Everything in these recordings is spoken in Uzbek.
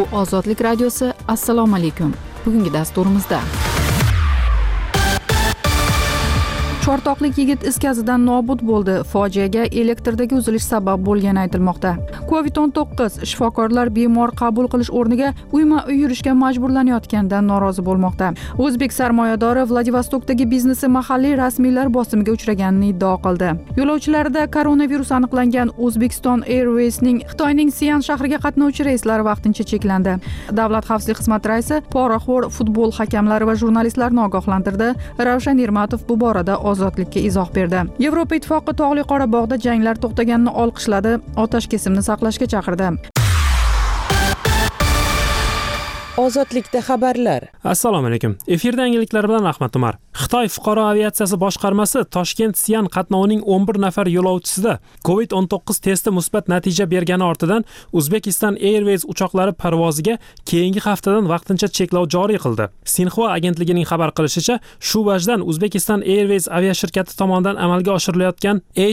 Ozodlik radiosi. Assalomu alaykum. Bugungi dasturimizda Chortoqlik yigit is gazidan nobud bo'ldi. Fojiaga elektrdagi uzilish sabab bo'lgani aytilmoqda. COVID-19 shifokorlar bemor qabul qilish o'rniga uyma-uy yurishga majburlanayotganidan norozi bo'lmoqda. O'zbek sarmoyadori Vladivostokdagi biznesi mahalliy rasmiylar bosimiga uchraganini iddao qildi. Yo'lovchilarda koronavirus aniqlangan Uzbekistan Airways'ning Xitoyning Sian shahriga qatnovchi reyslari vaqtincha cheklandi. Davlat xavfsizlik xizmati raisi poraxo'r futbol hakamlari va jurnalistlarni ogohlantirdi. Ravshan Ermatov bu borada Ozodlikka izoh berdi. Yevropa Ittifoqi Tog'li Qorabog'da janglar to'xtaganini olqishladi, otashkesimni saqlashga chaqirdi. Ozodlikda xabarlar. Assalomu alaykum. Efirda yangiliklar bilan Ahmad Umar. Xitoy fuqaro aviatsiyasi boshqarmasi Toshkent Sian qatnovining 11 nafar yo'lovchisida COVID-19 testi musbat natija bergani ortidan Uzbekistan Airways uchoqlari parvoziga keyingi haftadan vaqtincha cheklov joriy qildi. Sinxua agentligining xabar qilishicha, shu vajdan Uzbekistan Airways aviashirkati tomonidan amalga oshirilayotgan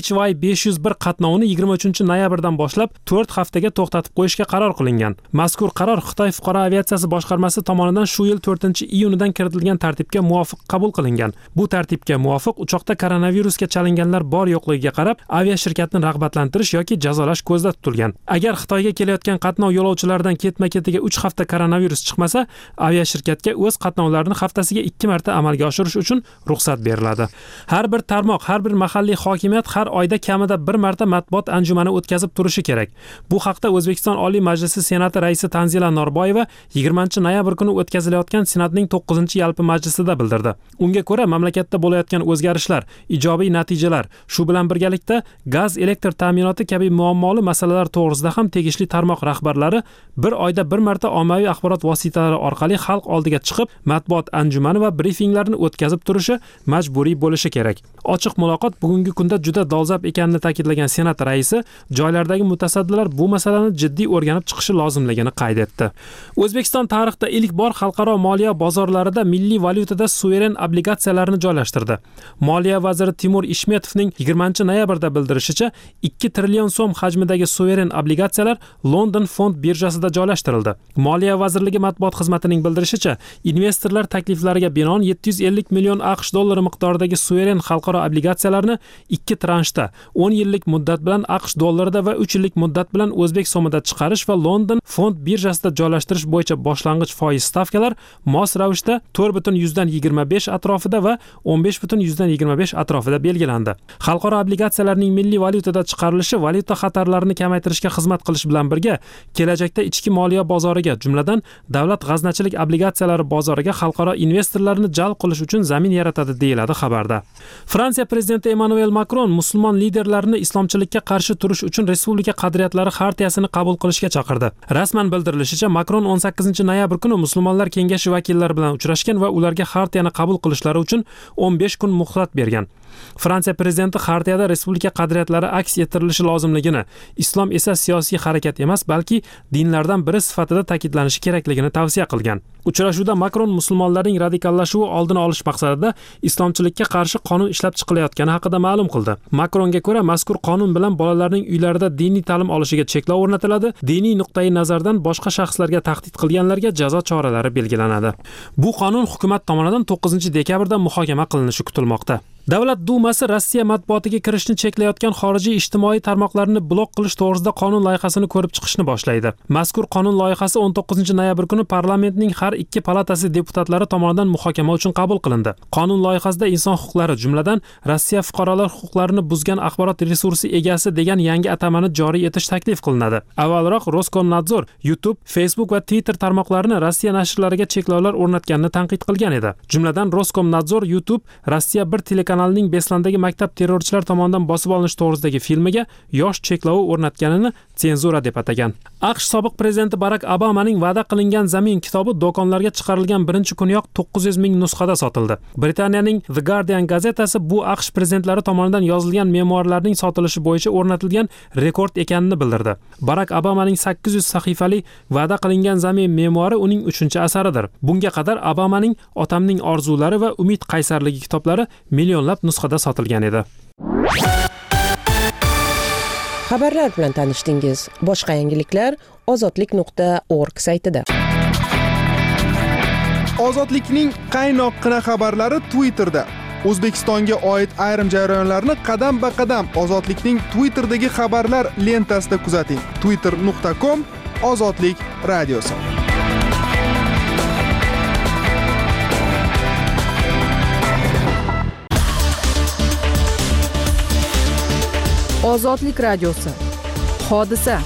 HY501 qatnovini 23-noyabrdan boshlab 4 haftaga to'xtatib qo'yishga qaror qilingan. Mazkur qaror Xitoy fuqaro aviatsiyasi boshqarmasi tomonidan shu yil 4-iyunidan kiritilgan tartibga muvofiq qabul qilingan. Bu tartibga muvofiq uchoqda koronavirusga chalinganlar bor yo'qligiga qarab aviashirkatni rag'batlantirish yoki jazolash ko'zda tutilgan. Agar Xitoyga kelayotgan qatnov yo'lovchilaridan ketma-ketiga 3 hafta koronavirus chiqmasa, aviashirkatga o'z qatnovlarini haftasiga 2 marta amalga oshirish uchun ruxsat beriladi. Har bir tarmoq, har bir mahalliy hokimiyat har oyda kamida bir marta matbuot anjumani o'tkazib turishi kerak. Bu haqda O'zbekiston Oliy Majlisi Senati raisi Tanzila Norboyeva 20-noyabr kuni o'tkazilayotgan Senatning 9-yalpi majlisida bildirdi. Unga ko'ra, mamlakatda bo'layotgan o'zgarishlar, ijobiy natijalar, shu bilan birgalikda gaz, elektr ta'minoti kabi muammoli masalalar to'g'risida ham tegishli tarmoq rahbarlari bir oyda bir marta ommaviy axborot vositalari orqali xalq oldiga chiqib, matbuot anjumani va brifinglarni o'tkazib turishi majburiy bo'lishi kerak. Ochiq muloqot bugungi kunda juda dolzarb ekanini ta'kidlagan Senat raisi, joylardagi mutasaddilar bu masalani jiddiy o'rganib chiqishi lozimligini qayd etdi. O'zbekiston tarixda ilk bor xalqaro moliya bozorlarida milliy valyutada suveren obligatsiyalarni joylashtirdi. Moliya vaziri Timur Ishmetovning 20-noyabrda bildirishicha, 2 trillion so'm hajmidagi suveren obligatsiyalar London fond birjasida joylashtirildi. Moliya vazirligi matbuot xizmatining bildirishicha, investorlar takliflariga binoan 750 million AQSh dollari miqdoridagi suveren xalqaro obligatsiyalarni 2 transhda 10 yillik muddat bilan AQSh dollarida va 3 yillik muddat bilan o'zbek so'mida chiqarish va London fond birjasida joylashtirish bo'yicha boshlang'ich foiz stavkalar mos ravishda 4.25 atrofida va 15.25 atrofida belgilandi. Xalqaro obligatsiyalarning milliy valyutada chiqarilishi valyuta xatarlarini kamaytirishga xizmat qilish bilan birga, kelajakda ichki moliya bozoriga, jumladan davlat g'aznachilik obligatsiyalari bozoriga xalqaro investorlarni jalb qilish uchun zamin yaratadi, deyiladi xabarda. Fransiya prezidenti Emmanuel Macron musulmon liderlarini islomchilikka qarshi turish uchun respublika qadriyatlari xartiyasini qabul qilishga chaqirdi. Rasman bildirilishicha, Macron 18-noyabr kuni musulmonlar kengashi vakillari bilan uchrashgan va ularga xartiyani qabul qilishlari uchun 15 kun muhlat bergan. Fransiya prezidenti xartiyada respublika qadriyatlari aks ettirilishi lozimligini, islom esa siyosiy harakat emas, balki dinlardan biri sifatida ta'kidlanishi kerakligini tavsiya qilgan. Uchrashuvda Macron musulmonlarning radikallashuvi oldini olish maqsadida islomchilikka qarshi qonun ishlab chiqilayotgani haqida ma'lum qildi. Macronga ko'ra, mazkur qonun bilan bolalarning uylarida diniy ta'lim olishiga cheklov o'rnatiladi, diniy nuqtai nazardan boshqa shaxslarga tahdid qilganlarga jazo choralari belgilanadi. Bu qonun hukumat tomonidan 9-dekabrda muhokama qilinishi kutilmoqda. Davlat Dumasi Rossiya matbuotiga kirishni cheklayotgan xorijiy ijtimoiy tarmoqlarni blok qilish to'g'risida qonun loyihasini ko'rib chiqishni boshlaydi. Mazkur qonun loyihasi 19-noyabr kuni parlamentning har ikki palatasi deputatlari tomonidan muhokama uchun qabul qilindi. Qonun loyihasida inson huquqlari, jumladan Rossiya fuqarolar huquqlarini buzgan axborot resursi egasi degan yangi atamani joriy etish taklif qilinadi. Avvalroq Roskomnadzor YouTube, Facebook va Twitter tarmoqlarini Rossiya nashrlariga cheklovlar o'rnatganini tanqid qilgan edi. Jumladan Roskomnadzor YouTube Rossiya bir telekanalining Beslandagi maktab terrorchilar tomonidan bosib olinish to'g'risidagi filmiga yosh cheklovi o'rnatganini senzura deb atagan. AQSh sobiq prezidenti Barack Obamaning va'da qilingan zamin kitobi do'konlarga chiqarilgan birinchi kuniyoq 900 ming nusxada sotildi. Britaniyaning The Guardian gazetasi bu AQSh prezidentlari tomonidan yozilgan memuarlarning sotilishi bo'yicha o'rnatilgan rekord ekanini bildirdi. Barack Obamaning 800 sahifali va'da qilingan zamin memuari uning 3-asaridir. Bunga qadar Obamaning Otamning orzulari va Umid qaysarligi kitoblari millionlab nusxada sotilgan edi. xabarlar bilan tanishdingiz. Boshqa yangiliklar ozodlik.org saytida. Ozodlikning qaynoqqina xabarlari Twitterda. O'zbekistonga oid ayrim jarayonlarni qadam-ba-qadam Ozodlikning Twitterdagi xabarlar lentasida kuzating. twitter.com Ozodlik radiosi. Ozodlik radiosi. Hodisa.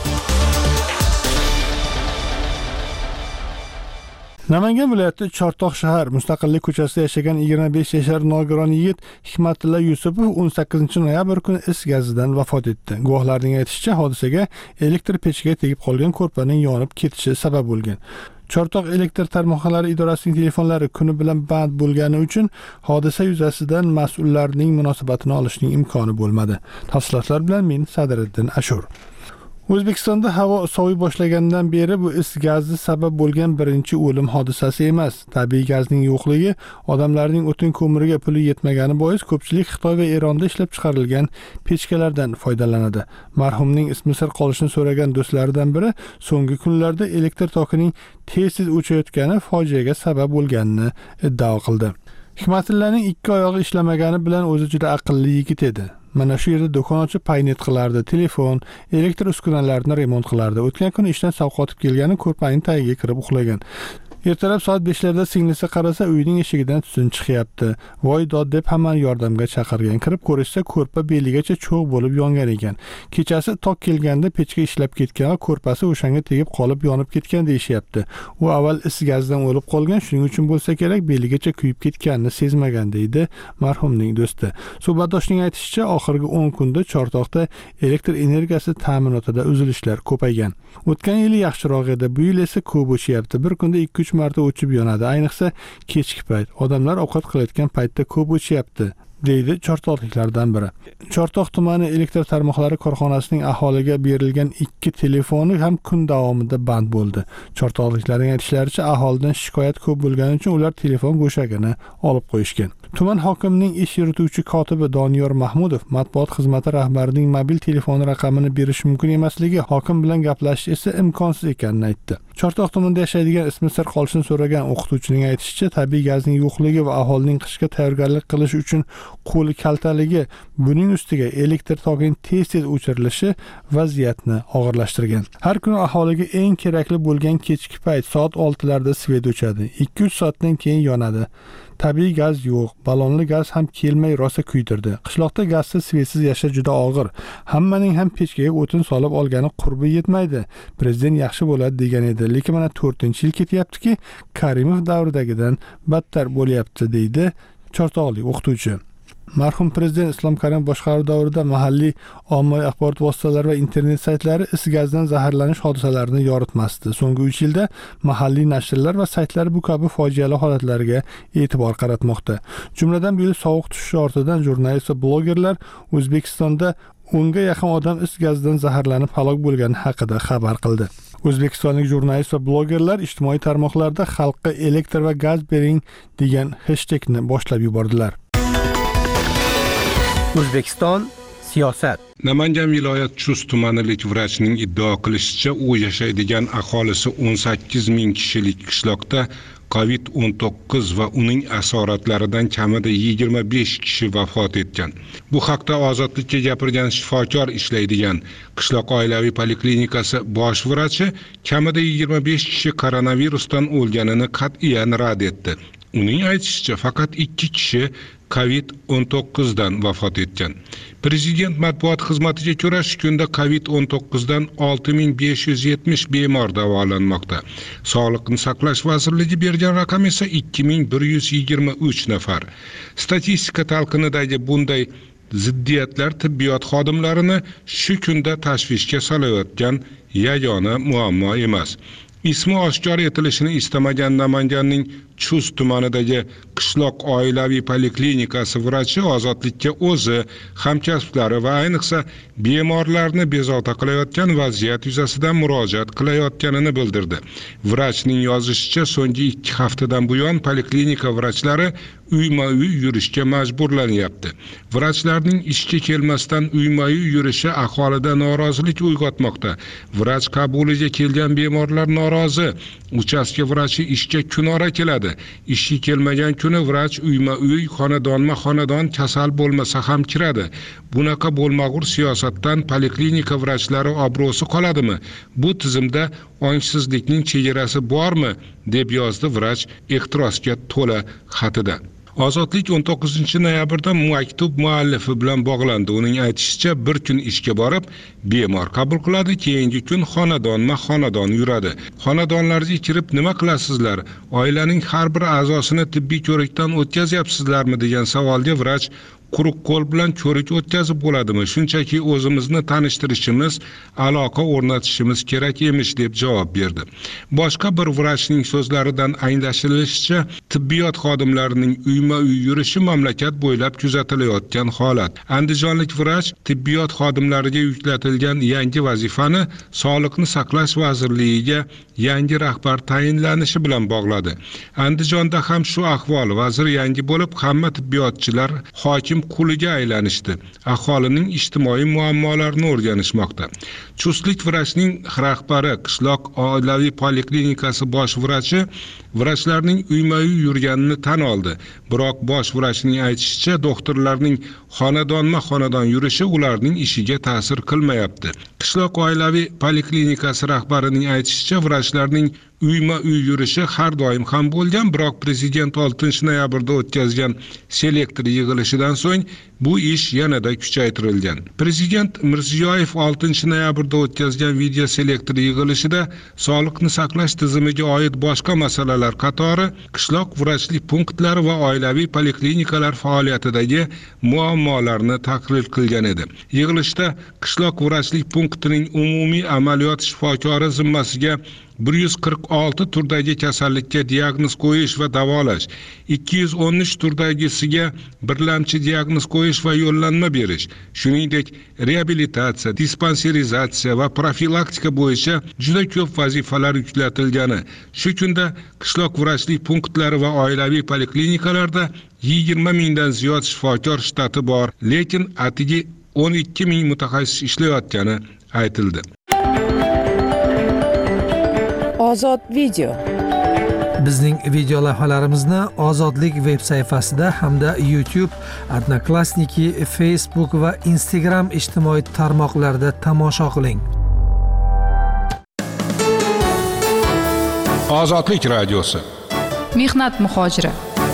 Namangan viloyati Chortoq shahar Mustaqillik ko'chasida yashagan 25 yashar nogiron yigit Hikmatilla Yusupov 18 noyabr kuni is gazidan vafot etdi. Guvohlarning aytishicha, hodisaga elektr pechiga tegib qolgan ko'rpaning yonib ketishi sabab bo'lgan. Chortoq elektr tarmoqlari idorasining telefonlari kuni bilan band bo'lgani uchun hodisa yuzasidan mas'ullarning munosabatini olishning imkoni bo'lmadi. Tafsilotlar bilan men Sadiriddin Ashur. O'zbekistonda havo sovib boshlagandan beri bu is gazi sabab bo'lgan birinchi o'lim hodisasi emas. Tabiiy gazning yo'qligi, odamlarning o'tin ko'miriga puli yetmagani bois ko'pchilik Xitoy va Eronda ishlab chiqarilgan pechkalardan foydalanadi. Marhumning ismi sir qolishini so'ragan do'stlaridan biri so'nggi kunlarda elektr tokining tez-tez o'chayotgani fojiaga sabab bo'lganini iddao qildi. Hikmatillaning ikki oyog'i ishlamagani bilan o'zi juda aqlli yigit edi. Mana shu yerda do'kon ochib paynet qilardi, telefon, elektr uskunalarni remont qilardi. O'tgan kuni ishdan sovqotib kelgani ko'rpaning tagiga kirib uxlagan. Ertalab soat 5larda singlisi qarasa, uyining eshigidan tutun chiqyapti. Voy dod deb hammani yordamga chaqirgan. Kirib ko'rishsa, ko'rpa beligacha cho'g' bo'lib yongan ekan. Kechasi tok kelganda pechka ishlab ketgan va ko'rpasi o'shanga tegib qolib yonib ketgan deyishyapti. U avval is gazidan o'lib qolgan, shuning uchun bo'lsa kerak beligacha kuyib ketganini sezmagan deydi marhumning do'sti. Suhbatdoshning aytishicha, oxirgi 10 kunda Chortoqda elektr energiyasi ta'minotida uzilishlar ko'paygan. O'tgan yil yaxshiroq edi, bu yil esa ko'p o'chyapti. Bir kunda 2-3 marta o'chib yonadi. Ayniqsa kechki payt. Odamlar ovqat qilayotgan paytda ko'p o'chyapti, deydi chortoqliklardan biri. Chortoq tumani elektr tarmoqlari korxonasining aholiga berilgan 2 telefoni ham kun davomida band bo'ldi. Chortoqliklarning aytishlaricha, aholidan shikoyat ko'p bo'lgani uchun ular telefon go'shagini olib qo'yishgan. Tuman hokimining ish yurituvchi kotibi Doniyor Mahmudov matbuot xizmati rahbarining mobil telefoni raqamini berish mumkin emasligi, hokim bilan gaplashish esa imkonsiz ekanini aytdi. Chortoq tumanida yashaydigan ismi sir qolishini so'ragan o'qituvchining aytishicha, tabiiy gazning yo'qligi va aholining qishga tayyorgarlik qilish uchun qo'li kaltaligi, buning ustiga elektr tokining tez-tez o'chirilishi vaziyatni og'irlashtirgan. Har kuni aholiga eng kerakli bo'lgan kechki payt soat 6larda svet o'chadi. 2-3 soatdan keyin yonadi. Tabiiy gaz yo'q, ballonli gaz ham kelmay rosa kuydirdi. Qishloqda gazsiz, svetsiz yashash juda og'ir. Hammaning ham pechkaga o'tin solib olgani qurbi yetmaydi. Prezident yaxshi bo'ladi degan edi, lekin mana 4-yil ketyaptiki, Karimov davridagidan battar bo'lyapti, deydi chortoqlik o'qituvchi. Marhum prezident Islom Karimov boshqaruv davrida mahalliy ommaviy axborot vositalari va internet saytlari is gazdan zaharlanish hodisalarini yoritmasdi. So'nggi 3 yilda mahalliy nashrlar va saytlar bu kabi fojiali holatlarga e'tibor qaratmoqda. Jumladan bu yil sovuq tushishi ortidan jurnalist va blogerlar O'zbekistonda 10 ga yaqin odam is gazidan zaharlanib halok bo'lgani haqida xabar qildi. O'zbekistonlik jurnalist va blogerlar ijtimoiy tarmoqlarda xalqqa elektr va gaz bering degan hashtagni boshlab yubordilar. O'zbekiston siyosat. Namangan viloyat Chust tumanilik vrachining iddao qilishicha, u yashaydigan aholisi 18 ming kishilik qishloqda COVID-19 va uning asoratlaridan kamida 25 kishi vafot etgan. Bu haqda Ozodlikka gapirgan shifokor ishlaydigan qishloq oilaviy poliklinikasi bosh vrachi kamida 25 kishi koronavirusdan o'lganini qat'iyan rad etdi. Uning aytishicha, faqat 2 kishi COVID-19 dan vafot etgan. Prezident matbuot xizmatiga ko'ra, shu kunda COVID-19 dan 6570 bemor davolanmoqda. Sog'liqni saqlash vazirligi bergan raqam esa 2123 nafar. Statistika talqinidagi bunday ziddiyatlar tibbiyot xodimlarini shu kunda tashvishga solayotgan yagona muammo emas. Ismi oshkor etilishini istamagan Namanganning Chust tumanidagi qishloq oilaviy poliklinikasi vrachi ozodlikka o'zi, hamkasblari va ayniqsa bemorlarni bezovta qilayotgan vaziyat yuzasidan murojaat qilayotganini bildirdi. Vrachning yozishicha, so'nggi 2 haftadan buyon poliklinika vrachlari uyma-uy yurishga majburlanyapti. Vrachlarning ishga kelmasdan uyma-uy yurishi aholida norozilik uyg'otmoqda. Vrach qabuliga kelgan bemorlar norozi. Uchastka vrachi ishga kunora keladi. Ishga kelmagan kuni vrach uyma-uy, xonadonma-xonadon kasal bo'lmasa ham kiradi. Bunaqa bo'lmag'ur siyosatdan poliklinika vrachlari obro'si qoladimi? Bu tizimda ongsizlikning chegarasi bormi? deb yozdi vrach ehtirosga to'la xatida. Ozodlik 19-noyabrda maktub muallifi bilan bog'landi. Uning aytishicha, bir kun ishga borib, bemor qabul qiladi, keyingi kun xonadonma-xonadon yuradi. Xonadonlarga kirib nima qilasizlar? Oilaning har bir a'zosini tibbiy ko'rikdan o'tkazyapsizlarmi degan savolga vrach quruq qo'l bilan ko'rik o'tkazib bo'ladimi? Shunchaki o'zimizni tanishtirishimiz, aloqa o'rnatishimiz kerak emish deb javob berdi. Boshqa bir vrachning so'zlaridan anglashilishicha, tibbiyot xodimlarining uyma-uy yurishi mamlakat bo'ylab kuzatilayotgan holat. Andijonlik vrach tibbiyot xodimlariga yuklatilgan yangi vazifani Sog'liqni saqlash vazirligiga yangi rahbar tayinlanishi bilan bog'ladi. Andijonda ham shu ahvol. Vazir yangi bo'lib, hamma tibbiyotchilar hokim quliga aylanishdi. Aholining ijtimoiy muammolarini o'rganishmoqda. Chustlik vrachning rahbari, qishloq oilaviy poliklinikasi bosh vrachi vrachlarning uyma-uy yurganini tan oldi. Biroq bosh vrachning aytishicha, doktorlarning xonadonma-xonadon yurishi ularning ishiga ta'sir qilmayapti. Qishloq oilaviy poliklinikasi rahbarining aytishicha, vrachlarning uyma-uy yurishi har doim ham bo'lgan, biroq prezident 6-noyabrda o'tkazgan selektor yig'ilishidan so'ng bu ish yanada kuchaytirilgan. Prezident Mirziyoyev 6-noyabrda o'tkazgan video selektor yig'ilishida sog'liqni saqlash tizimiga oid boshqa masalalar qatori qishloq vrachlik punktlari va oilaviy poliklinikalar faoliyatidagi muammolarni tahlil qilgan edi. Yig'ilishda qishloq vrachlik punktining umumiy amaliyot shifokori zimmasiga 146 turdagi kasallikka diagnoz qo'yish va davolash, 213 turdagisiga birlamchi diagnoz qo'yish va yo'llanma berish, shuningdek reabilitatsiya, dispanserizatsiya va profilaktika bo'yicha juda ko'p vazifalar yuklatilgani. Shu kunda qishloq vrachlik punktlari va oilaviy poliklinikalarda 20 mingdan ziyod shifokor shtati bor, lekin atigi 12 ming mutaxassis ishlayotgani aytildi. Ozod video. Bizning video lavhalarimizni Ozodlik veb sayfasida hamda YouTube, Odnoklassniki, Facebook va Instagram ijtimoiy tarmoqlarida tomosha qiling. Ozodlik radiosi. Mehnat muhojiri.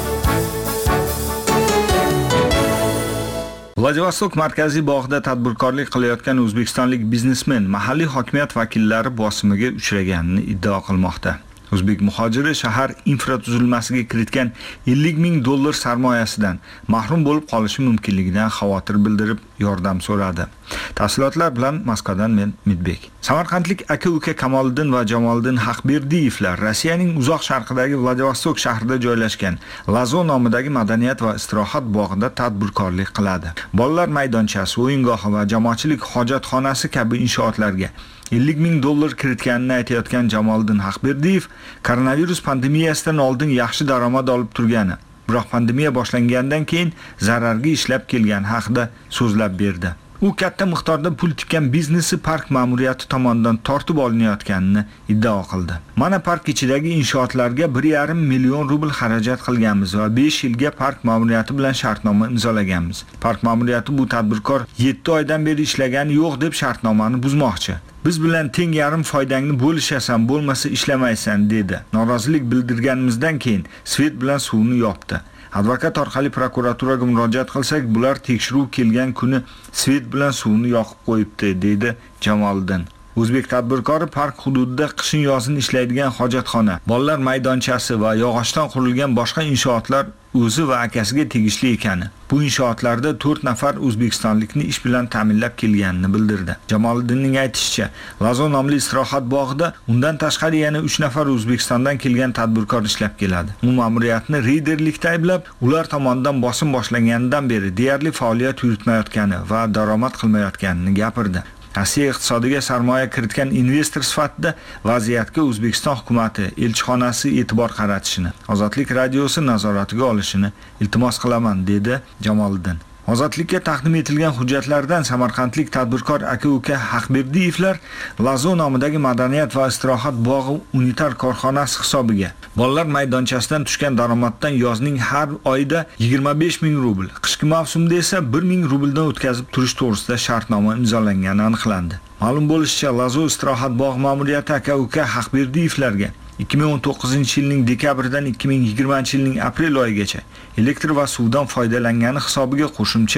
Vladivostok markaziy bog'ida tadbirkorlik qilayotgan o'zbekistonlik biznesmen mahalliy hokimiyat vakillari bosimiga uchraganini iddao qilmoqda. O'zbek muhojiri shahar infratuzilmasiga kiritgan 50 ming dollar sarmoyasidan mahrum bo'lib qolishi mumkinligidan xavotir bildirib yordam so'radi. Tafsilotlar bilan Moskvadan men Midbek. Samarqandlik aka-uka Kamoliddin va Jamoliddin Haqberdiyevlar Rossiyaning uzoq sharqidagi Vladivostok shahrida joylashgan Lazo nomidagi madaniyat va istirohat bog'ida tadbirkorlik qiladi. Bolalar maydonchasi, o'yingohi va jamoatchilik hojatxonasi kabi inshootlarga 50 ming dollar kiritganini aytayotgan Jamoliddin Haqberdiyev koronavirus pandemiyasidan oldin yaxshi daromad olib turgani, biroq pandemiya boshlangandan keyin zararga ishlab kelgani haqida so'zlab berdi. U katta miqdorda pul tikkan biznesi park ma'muriyati tomonidan tortib olinayotganini iddao qildi. Mana park ichidagi inshootlarga 1,5 million rubl xarajat qilganmiz va 5 yilga park ma'muriyati bilan shartnoma imzolaganmiz. Park ma'muriyati bu tadbirkor 7 oydan beri ishlagani yo'q deb shartnomani buzmoqchi. Biz bilan teng yarim foydangni bo'lishasan, bo'lmasa ishlamaysan dedi. Norozilik bildirganimizdan keyin svet bilan suvni yopdi. Advokat orqali prokuraturaga murojaat qilsak, bular tekshiruv kelgan kuni svet bilan suvni yoqib qo'yibdi, dedi Jamoliddin. O'zbek tadbirkori park hududida qishin-yozin ishlaydigan hojatxona, bolalar maydonchasi va yog'ochdan qurilgan boshqa inshootlar o'zi va akasiga tegishli ekani, bu inshootlarda 4 nafar o'zbekistonlikni ish bilan ta'minlab kelganini bildirdi. Jamoliddinning aytishicha, Lazo nomli istirohat bog'ida undan tashqari yana 3 nafar O'zbekistondan kelgan tadbirkor ishlab keladi. U ma'muriyatni reyderlikda ayblab, ular tomonidan bosim boshlanganidan beri deyarli faoliyat yuritmayotgani va daromad qilmayotganini gapirdi. Rossiya iqtisodiga sarmoya kiritgan investor sifatida vaziyatga O'zbekiston hukumatı elchixonasi e'tibor qaratishini, Ozodlik radiosi nazoratiga olishini iltimos qilaman, dedi Jamoliddin. Ozodlikka taqdim etilgan hujjatlardan samarqandlik tadbirkor aka-uka Haqberdiyevlar Lazo nomidagi madaniyat va istirohat bog'i unitar korxonasi hisobiga bolalar maydonchasidan tushgan daromaddan yozning har oyida 25 ming rubl, qishki mavsumda esa 1 ming rubldan o'tkazib turish to'g'risida shartnoma imzolangani aniqlandi. Ma'lum bo'lishicha, Lazo istirohat bog' ma'muriyati aka-uka Haqberdiyevlarga 2019-yilning dekabridan 2020-yilning aprel oyigacha elektr va suvdan foydalangani hisobiga qo'shimcha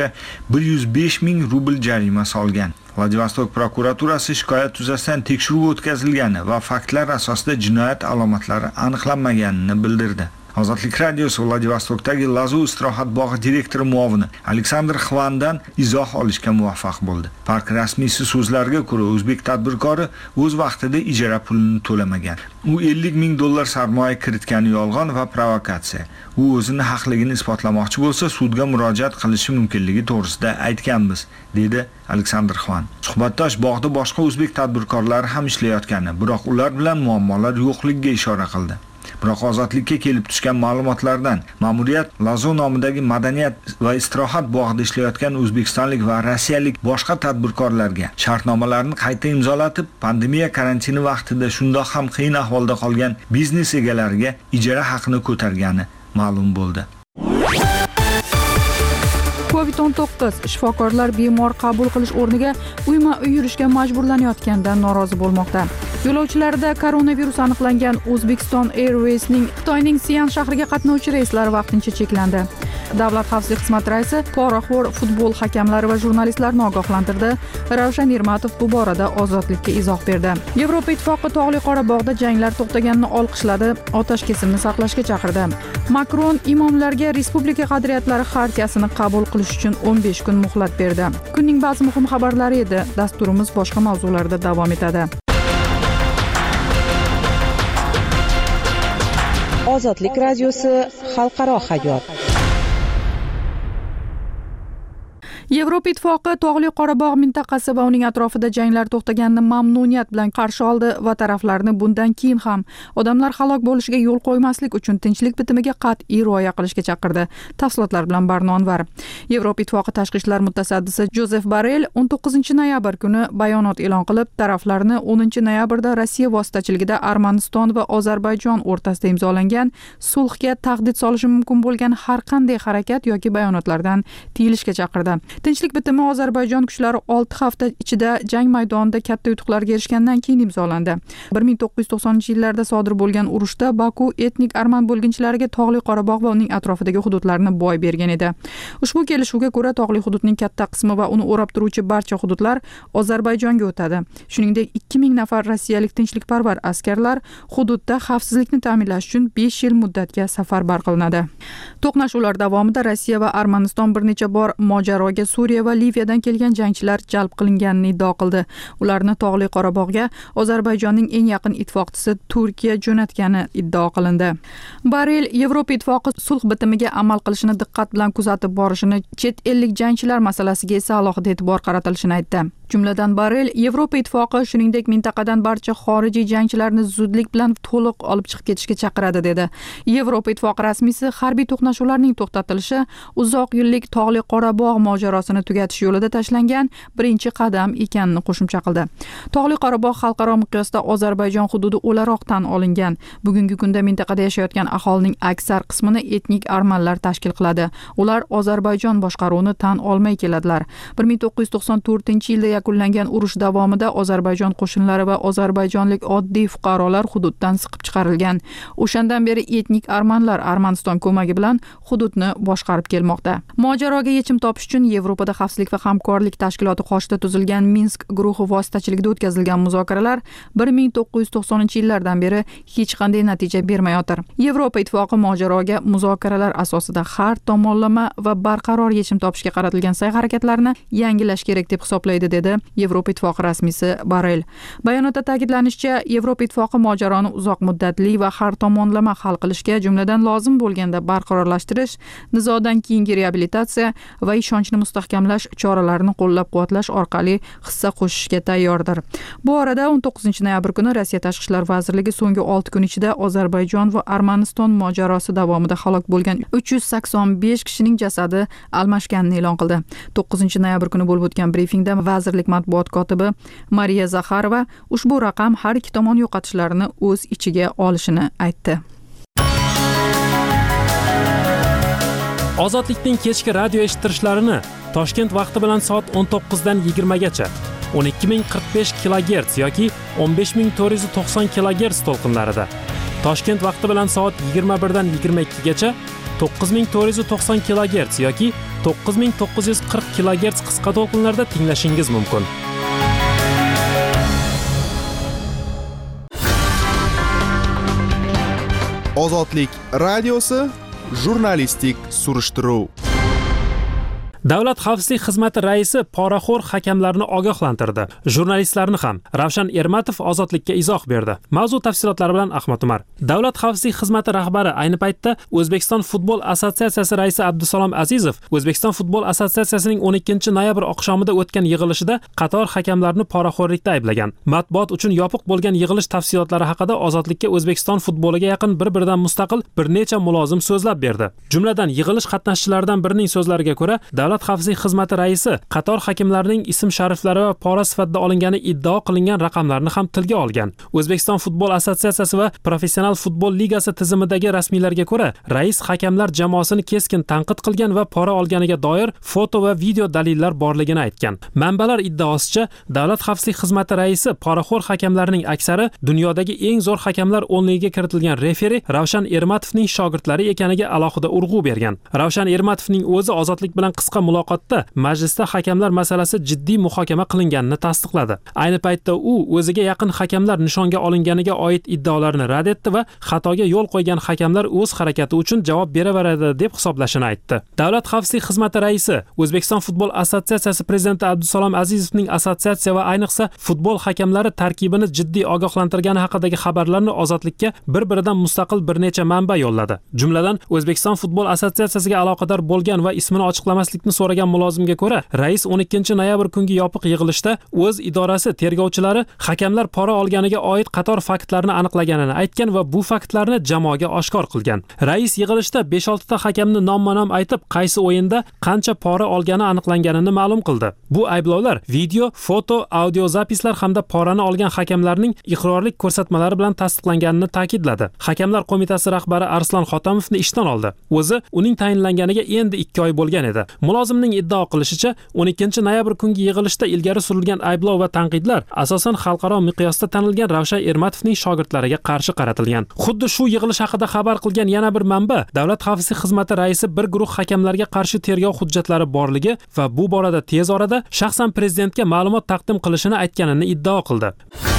105 ming rubl jarima solgan. Vladivostok prokuraturasi shikoyat yuzasidan tekshiruv o'tkazilgani va faktlar asosida jinoyat alomatlari aniqlanmaganini bildirdi. Ozodlik radiosi Vladivostokdagi Lazo istirohat bog'i direktori muovini Aleksandr Xvandan izoh olishga muvaffaq bo'ldi. Park rasmiysi so'zlariga ko'ra, o'zbek tadbirkori o'z vaqtida ijara pulini to'lamagan. U 50 ming dollar sarmoya kiritgani yolg'on va provokatsiya. U o'zini haqligini isbotlamoqchi bo'lsa, sudga murojaat qilishi mumkinligi to'g'risida aytganmiz, dedi Aleksandr Xvan. Suhbatdosh bog'da boshqa o'zbek tadbirkorlari ham ishlayotgani, biroq ular bilan muammolar yo'qligiga ishora qildi. Biroq ozodlikka kelib tushgan ma'lumotlardan ma'muriyat Lazo nomidagi madaniyat va istirohat bog'ida ishlayotgan o'zbekistonlik va rossiyalik boshqa tadbirkorlarga shartnomalarni qayta imzolatib, pandemiya karantini vaqtida shundoq ham qiyin ahvolda qolgan biznes egalariga ijara haqini ko'targani ma'lum bo'ldi. COVID-19 shifokorlar bemor qabul qilish o'rniga uyma-uy yurishga majburlanayotganidan norozi bo'lmoqda. Yo'lovchilarda koronavirus aniqlangan Uzbekistan Airways'ning Xitoyning Sian shahriga qatnovchi reyslari vaqtincha cheklandi. Davlat xavfsizlik xizmati raisi poraxo'r futbol hakamlari va jurnalistlarni ogohlantirdi. Ravshan Ermatov bu borada Ozodlikka izoh berdi. Yevropa Ittifoqi Tog'li Qorabog'da janglar to'xtaganini olqishladi, otash kesimni saqlashga chaqirdi. Makron imomlarga respublika qadriyatlari xartiyasini qabul qilish uchun 15 kun muhlat berdi. Kunning ba'zi muhim xabarlari edi. Dasturimiz boshqa mavzularda davom etadi. Ozodlik radiosi xalqaro hayot. Yevropa Ittifoqi Tog'li Qorabog' mintaqasi va uning atrofida janglar to'xtaganini mamnuniyat bilan qarshi oldi va taraflarni bundan keyin ham odamlar halok bo'lishiga yo'l qo'ymaslik uchun tinchlik bitimiga qat'iy rioya qilishga chaqirdi. Tafsilotlar bilan Barno Anvar. Yevropa Ittifoqi tashqi ishlar mutasaddisi Jozef Borrell 19 noyabr kuni bayonot e'lon qilib, taraflarni 10 noyabrda Rossiya vositachiligida Armaniston va Ozarbayjon o'rtasida imzolangan sulhga tahdid solishi mumkin bo'lgan har qanday harakat yoki bayonotlardan tiyilishga chaqirdi. Tinchlik bitimi Ozarbayjon kuchlari 6 hafta ichida jang maydonida katta yutuqlarga erishgandan keyin imzolandi. 1990-yillarda sodir bo'lgan urushda Baku etnik arman bo'lginchilariga Tog'li Qorabog' va uning atrofidagi hududlarni boy bergan edi. Ushbu kelishuvga ko'ra Tog'li hududning katta qismi va uni o'rab turuvchi barcha hududlar Ozarbayjonga o'tadi. Shuningdek, 2000 nafar rossiyalik tinchlikparvar askarlar hududda xavfsizlikni ta'minlash uchun 5 yil muddatga safarbar qilinadi. To'qnashuvlar davomida Rossiya va Armaniston bir necha bor mojaroga Suriya va Liviyadan kelgan jangchilar jalb qilinganini iddao qildi. Ularni Tog'li Qorabog'ga Ozarbayjonning eng yaqin ittifoqchisi Turkiya jo'natgani iddao qilindi. Borrell Yevropa Ittifoqi sulh bitimiga amal qilishini diqqat bilan kuzatib borishini, chet ellik jangchilar masalasiga esa alohida e'tibor qaratilishini aytdi. Jumladan Borrell Yevropa Ittifoqi shuningdek mintaqadan barcha xorijiy jangchilarni zudlik bilan to'liq olib chiqib ketishga chaqiradi dedi. Yevropa Ittifoqi rasmiysi harbiy to'qnashuvlarning to'xtatilishi uzoq yillik Tog'li Qorabog' mojarosini tugatish yo'lida tashlangan birinchi qadam ekanini qo'shimcha qildi. Tog'li Qorabog' xalqaro miqyosda Ozarbayjon hududi o'laroq tan olingan. Bugungi kunda mintaqada yashayotgan aholining aksar qismini etnik armanlar tashkil qiladi. Ular Ozarbayjon boshqaruvini tan olmay keladilar. 1994-yilda yakunlangan urush davomida Ozarbayjon qo'shinlari va ozarbayjonlik oddiy fuqarolar hududdan siqib chiqarilgan. O'shandan beri etnik armanlar Armaniston ko'magi bilan hududni boshqarib kelmoqda. Mojaroga yechim topish uchun Yevropada xavfsizlik va hamkorlik tashkiloti qoshida tuzilgan Minsk guruhi vositachiligida o'tkazilgan muzokaralar 1990-yillardan beri hech qanday natija bermayotir. Yevropa ittifoqi mojaroga muzokaralar asosida har tomonlama va barqaror yechim topishga qaratilgan sa'y-harakatlarni yangilash kerak deb hisoblaydi, dedi Yevropa ittifoqi rasmiysi Borrell. Bayonotda ta'kidlanishicha, Yevropa ittifoqi mojaroni uzoq muddatli va har tomonlama hal qilishga, jumladan lozim bo'lganda barqarorlashtirish, nizodan keyingi reabilitatsiya va ishonchni mustahkamlash choralarini qo'llab-quvvatlash orqali hissa qo'shishga tayyordir. Bu orada 19-noyabr kuni Rossiya Tashqi ishlar vazirligi so'nggi 6 kun ichida Ozarbayjon va Armaniston mojarosi davomida halok bo'lgan 385 kishining jasadi almashganini e'lon qildi. 9-noyabr kuni bo'lib o'tgan brifingda vazirlik matbuot kotibi Mariya Zaxarova ushbu raqam har ikki tomon yo'qotishlarini o'z ichiga olishini aytdi. Ozodlikning kechki radio eshittirishlarini Toshkent vaqti bilan soat 19 dan 20 gacha 12045 kHz yoki 15490 kHz to'lqinlarida, Toshkent vaqti bilan soat 21 dan 22 gacha 9490 kHz yoki 9940 kHz qisqa to'lqinlarda tinglashingiz mumkin. Ozodlik radiosi jurnalistik surishtiruv. Davlat xavfsizlik xizmati raisi poraxo'r hakamlarni ogohlantirdi. Jurnalistlarni ham. Ravshan Ermatov Ozodlikka izoh berdi. Mavzu tafsilotlari bilan Ahmad Umar. Davlat xavfsizlik xizmati rahbari ayni paytda O'zbekiston futbol assotsiatsiyasi raisi Abdusalom Azizov O'zbekiston futbol assotsiatsiyasining 12-noyabr oqshomida o'tgan yig'ilishida qator hakamlarni poraxo'rlikda ayblagan. Matbuot uchun yopiq bo'lgan yig'ilish tafsilotlari haqida Ozodlikka O'zbekiston futboliga yaqin bir-biridan mustaqil bir necha mulozim so'zlab berdi. Jumladan yig'ilish qatnashchilaridan birining so'zlariga ko'ra, Davlat xavfsizlik xizmati raisi qator hakimlarning ism-shariflari va pora sifatida olingani iddao qilingan raqamlarni ham tilga olgan. O'zbekiston futbol assotsiatsiyasi va Professional futbol ligasi tizimidagi rasmiylarga ko'ra, rais hakamlar jamoasini keskin tanqid qilgan va pora olganiga doir foto va video dalillar borligini aytgan. Manbalar iddaosicha, Davlat xavfsizlik xizmati raisi poraxo'r hakamlarning aksari dunyodagi eng zo'r hakamlar o'nligiga kiritilgan referi Ravshan Ermatovning shogirdlari ekaniga alohida urg'u bergan. Ravshan Ermatovning o'zi Ozodlik bilan qisqa muloqotda majlisda hakamlar masalasi jiddiy muhokama qilinganini tasdiqladi. Ayni paytda u o'ziga yaqin hakamlar nishonga olinganiga oid iddaolarni rad etdi va xatoga yo'l qo'ygan hakamlar o'z harakati uchun javob beraveradi deb hisoblashini aytdi. Davlat xavfsizlik xizmati raisi O'zbekiston futbol assotsiatsiyasi prezidenti Abdusalom Azizovning assotsiatsiya va ayniqsa futbol hakamlari tarkibini jiddiy ogohlantirgani haqidagi xabarlarni Ozodlikka bir-biridan mustaqil bir necha manba yo'lladi. Jumladan O'zbekiston futbol assotsiatsiyasiga aloqador bo'lgan va ismini ochiqlamaslikni so'ragan mulozimga ko'ra, rais 12-noyabr kungi yopiq yig'ilishda o'z idorasi tergovchilari hakamlar pora olganiga oid qator faktlarni aniqlaganini aytgan va bu faktlarni jamoaga oshkor qilgan. Rais yig'ilishda 5-6 ta hakamni nomma-nom aytib, qaysi o'yinda qancha pora olgani aniqlanganini ma'lum qildi. Bu ayblovlar video, foto, audio zapislar hamda porani olgan hakamlarning iqrorlik ko'rsatmalari bilan tasdiqlanganini ta'kidladi. Hakamlar qo'mitasi rahbari Arslon Xotamovni ishdan oldi. O'zi uning tayinlanganiga endi 2 oy bo'lgan edi. Mulozimning iddao qilishicha, 12-noyabr kungi yig'ilishda ilgari surilgan ayblov va tanqidlar asosan xalqaro miqyosda tanilgan Ravshan Ermatovning shogirdlariga qarshi qaratilgan. Xuddi shu yig'ilish haqida xabar qilgan yana bir manba, Davlat xavfsizlik xizmati raisi bir guruh hakamlarga qarshi tergov hujjatlari borligi va bu borada tez orada shaxsan prezidentga ma'lumot taqdim qilishini aytganini iddao qildi.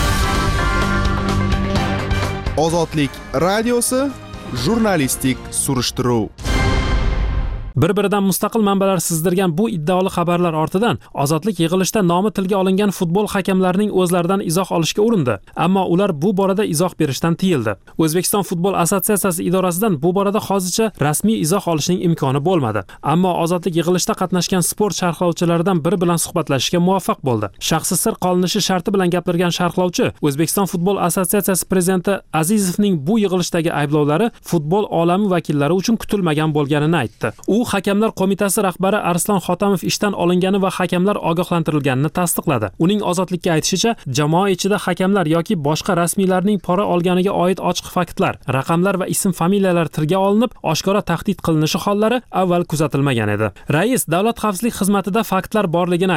Ozodlik radiosi jurnalistik surishtiruv. Bir-biridan mustaqil manbalar sizdirgan bu iddaoli xabarlar ortidan Ozodlik yig'ilishda nomi tilga olingan futbol hakamlarining o'zlaridan izoh olishga urindi, ammo ular bu borada izoh berishdan tiyildi. O'zbekiston futbol assotsiatsiyasi idorasidan bu borada hozircha rasmiy izoh olishning imkoni bo'lmadi. Ammo Ozodlik yig'ilishda qatnashgan sport sharhlovchilaridan biri bilan suhbatlashishga muvaffaq bo'ldi. Shaxsi sir qolinishi sharti bilan gapirgan sharhlovchi O'zbekiston futbol assotsiatsiyasi prezidenti Azizovning bu yig'ilishdagi ayblovlari futbol olami vakillari uchun kutilmagan bo'lganini aytdi. U hakamlar qo'mitasi rahbari Arslon Xotamov ishdan olingani va hakamlar ogohlantirilganini tasdiqladi. Uning Ozodlikka aytishicha, jamoa ichida hakamlar yoki boshqa rasmiylarning pora olganiga oid ochiq faktlar, raqamlar va ism-familiyalar tilga olinib, oshkora tahdid qilinishi hollari avval kuzatilmagan edi. Rais Davlat xavfsizlik xizmatida faktlar borligini aytdi.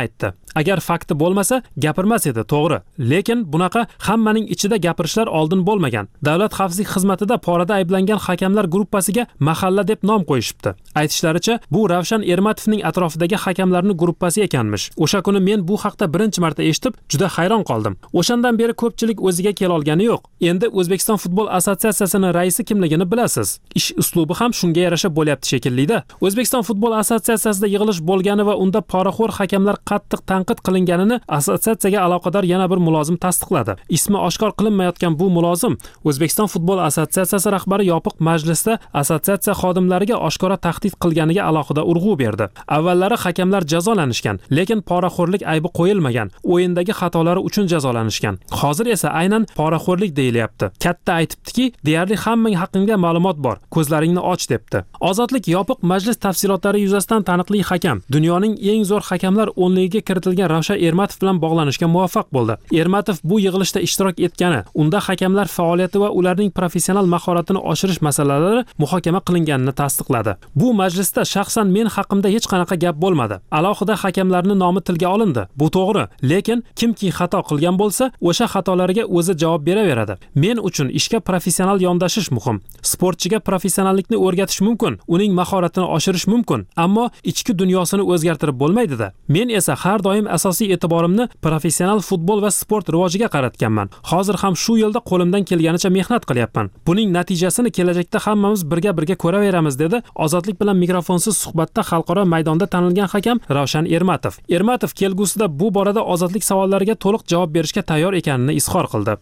Agar fakti bo'lmasa, gapirmas edi, to'g'ri. Lekin bunaqa hammaning ichida gapirishlar oldin bo'lmagan. Davlat xavfsizlik xizmatida porada ayblangan hakamlar gruppasiga mahalla deb nom qo'yishibdi. Aytishlaricha, bu Ravshan Ermatovning atrofidagi hakamlarning gruppasi ekanmish. O'sha kuni men bu haqda birinchi marta eshitib, juda hayron qoldim. O'shandan beri ko'pchilik o'ziga kela olgani yo'q. Endi O'zbekiston futbol assotsiatsiyasining raisi kimligini bilasiz. Ish uslubi ham shunga yarasha bo'lyapti shekilli-da. O'zbekiston futbol assotsiatsiyasida yig'ilish bo'lgani va unda poraxo'r hakamlar qattiq tanqid qilinganini assotsiatsiyaga aloqador yana bir mulozim tasdiqladi. Ismi oshkor qilinmayotgan bu mulozim O'zbekiston futbol assotsiatsiyasi rahbari yopiq majlisda assotsiatsiya xodimlariga oshkora tahdid qilganiga alohida urg'u berdi. Avvallari hakamlar jazolanishgan, lekin poraxo'rlik aybi qo'yilmagan. O'yindagi xatolari uchun jazolanishgan. Hozir esa aynan poraxo'rlik deyilyapti. Katta aytibdiki, deyarli hammaning haqqingda ma'lumot bor. Ko'zlaringni och debdi. Ozodlik yopiq majlis tafsilotlari yuzasidan taniqli hakam, dunyoning eng zo'r hakamlar o'nligiga kiritilgan Ravshan Ermatov bilan bog'lanishga muvaffaq bo'ldi. Ermatov bu yig'ilishda ishtirok etgani, unda hakamlar faoliyati va ularning professional mahoratini oshirish masalalari muhokama qilinganini tasdiqladi. Bu majlisda shaxsan men haqimda hech qanaqa gap bo'lmadi. Alohida hakamlarning nomi tilga olindi. Bu to'g'ri, lekin kimki xato qilgan bo'lsa, o'sha xatolariga o'zi javob beraveradi. Men uchun ishga professional yondashish muhim. Sportchiga professionallikni o'rgatish mumkin, uning mahoratini oshirish mumkin, ammo ichki dunyosini o'zgartirib bo'lmaydi-da. Men esa har doim asosiy e'tiborimni professional futbol va sport rivojiga qaratganman. Hozir ham shu yo'lda qo'limdan kelganicha mehnat qilyapman. Buning natijasini kelajakda hammamiz birga ko'raveramiz, dedi Ozodlik bilan mikrofonsiz suhbatda xalqaro maydonda tanilgan hakam Ravshan Ermatov. Ermatov kelgusida bu borada Ozodlik savollariga to'liq javob berishga tayyor ekanini izhor qildi.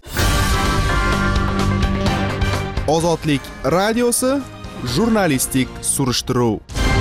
Ozodlik radiosi jurnalistik surishtiruv.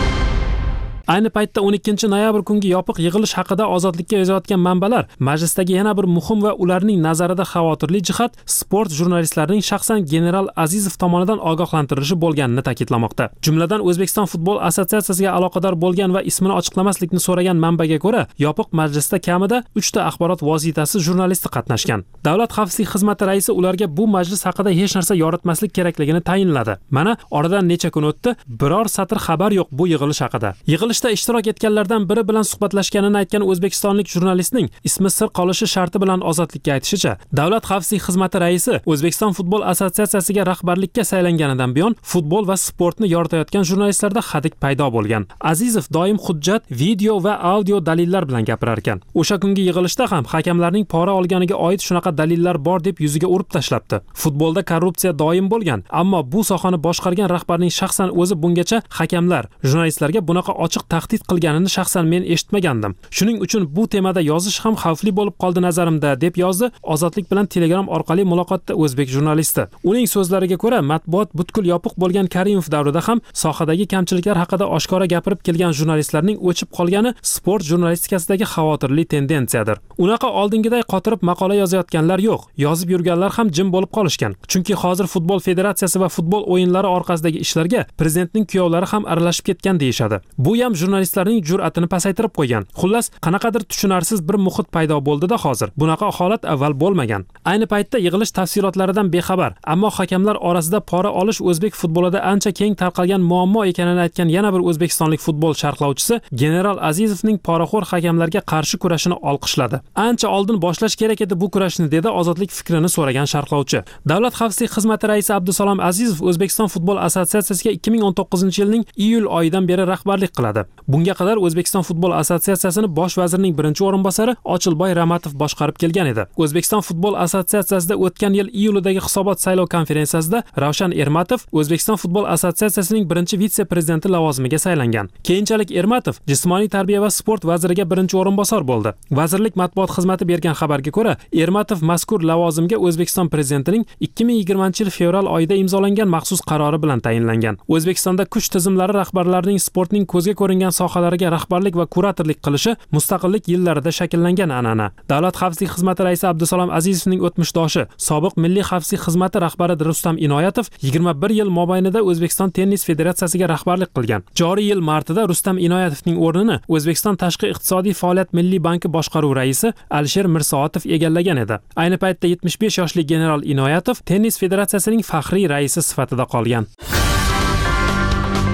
Ayni paytda 12-noyabr kungi yopiq yig'ilish haqida Ozodlikka yozayotgan manbalar majlisdagi yana bir muhim va ularning nazarida xavotirli jihat sport jurnalistlarining shaxsan general Azizov tomonidan ogohlantirilishi bo'lganini ta'kidlamoqda. Jumladan O'zbekiston futbol assotsiatsiyasiga aloqador bo'lgan va ismini ochiqlamaslikni so'ragan manbaga ko'ra, yopiq majlisda kamida 3 ta axborot vositasi jurnalisti qatnashgan. Davlat xavfsizlik xizmati raisi ularga bu majlis haqida hech narsa yoritmaslik kerakligini tayinladi. Mana oradan necha kun o'tdi, biror satr xabar yo'q bu yig'ilish haqida. Yig'ilishda ishtirok etganlardan biri bilan suhbatlashganini aytgan o'zbekistonlik jurnalistning ismi sir qolishi sharti bilan Ozodlikka aytishicha, Davlat xavfsizlik xizmati raisi O'zbekiston futbol assotsiatsiyasiga rahbarlikka saylanganidan buyon futbol va sportni yoritayotgan jurnalistlarda hadik paydo bo'lgan. Azizov doim hujjat, video va audio dalillar bilan gapirar ekan. O'sha kungi yig'ilishda ham hakamlarning pora olganiga oid shunaqa dalillar bor deb yuziga urib tashlabdi. Futbolda korrupsiya doim bo'lgan, ammo bu sohani boshqargan rahbarning shaxsan o'zi bungacha hakamlar, jurnalistlarga bunaqa ochiq tahdid qilganini shaxsan men eshitmagandim. Shuning uchun bu temada yozish ham xavfli bo'lib qoldi nazarimda, deb yozdi Ozodlik bilan Telegram orqali muloqotda o'zbek jurnalisti. Uning so'zlariga ko'ra, matbuot butkul yopiq bo'lgan Karimov davrida ham sohadagi kamchiliklar haqida oshkora gapirib kelgan jurnalistlarning o'chib qolgani sport jurnalistikasidagi xavotirli tendensiyadir. Unaqa oldingiday qotirib maqola yozayotganlar yo'q, yozib yurganlar ham jim bo'lib qolishgan. Chunki hozir futbol federatsiyasi va futbol o'yinlari orqasidagi ishlarga prezidentning kuyovlari ham aralashib ketgan deyishadi. Bu ham jurnalistlarning jur'atini pasaytirib qo'ygan. Xullas, qanaqadir tushunarsiz bir muhit paydo bo'ldi-da hozir. Bunaqa holat avval bo'lmagan. Ayni paytda yig'ilish tafsilotlaridan bexabar, ammo hakamlar orasida pora olish o'zbek futbolida ancha keng tarqalgan muammo ekanini aytgan yana bir o'zbekistonlik futbol sharhlovchisi general Azizovning poraxo'r hakamlarga qarshi kurashini olqishladi. Ancha oldin boshlash kerak edi bu kurashni, dedi Ozodlik fikrini so'ragan sharhlovchi. Davlat xavfsizlik xizmati raisi Abdusalom Azizov O'zbekiston futbol assotsiatsiyasiga 2019-yilning iyul oyidan beri rahbarlik qiladi. Bunga qadar O'zbekiston futbol assotsiatsiyasini bosh vazirning birinchi o'rinbosari Ochilboy Ramatov boshqarib kelgan edi. O'zbekiston futbol assotsiatsiyasida o'tgan yil iyulidagi hisobot saylov konferensiyasida Ravshan Ermatov O'zbekiston futbol assotsiatsiyasining birinchi vitse-prezidenti lavozimiga saylangan. Keyinchalik Ermatov jismoniy tarbiya va sport vaziriga birinchi o'rinbosar bo'ldi. Vazirlik matbuot xizmati bergan xabarga ko'ra, Ermatov mazkur lavozimga O'zbekiston prezidentining 2020-yil fevral oyida imzolangan maxsus qarori bilan tayinlangan. O'zbekistonda kuch tizimlari rahbarlarining sportning ko'zga ko'ringan sohalariga rahbarlik va kuratorlik qilishi mustaqillik yillarida shakllangan an'ana. Davlat xavfsizlik xizmati raisi Abdusalom Azizovning o'tmishdoshi, sobiq milliy xavfsizlik xizmati rahbari Rustam Inoyatov 21 yil mobaynida O'zbekiston tennis federatsiyasiga rahbarlik qilgan. Joriy yil martida Rustam Inoyatovning o'rnini O'zbekiston tashqi iqtisodiy faoliyat milliy banki boshqaruv raisi Alisher Mirsoatov egallagan edi. Ayni paytda 75 yoshli general Inoyatov tennis federatsiyasining faxriy raisi sifatida qolgan.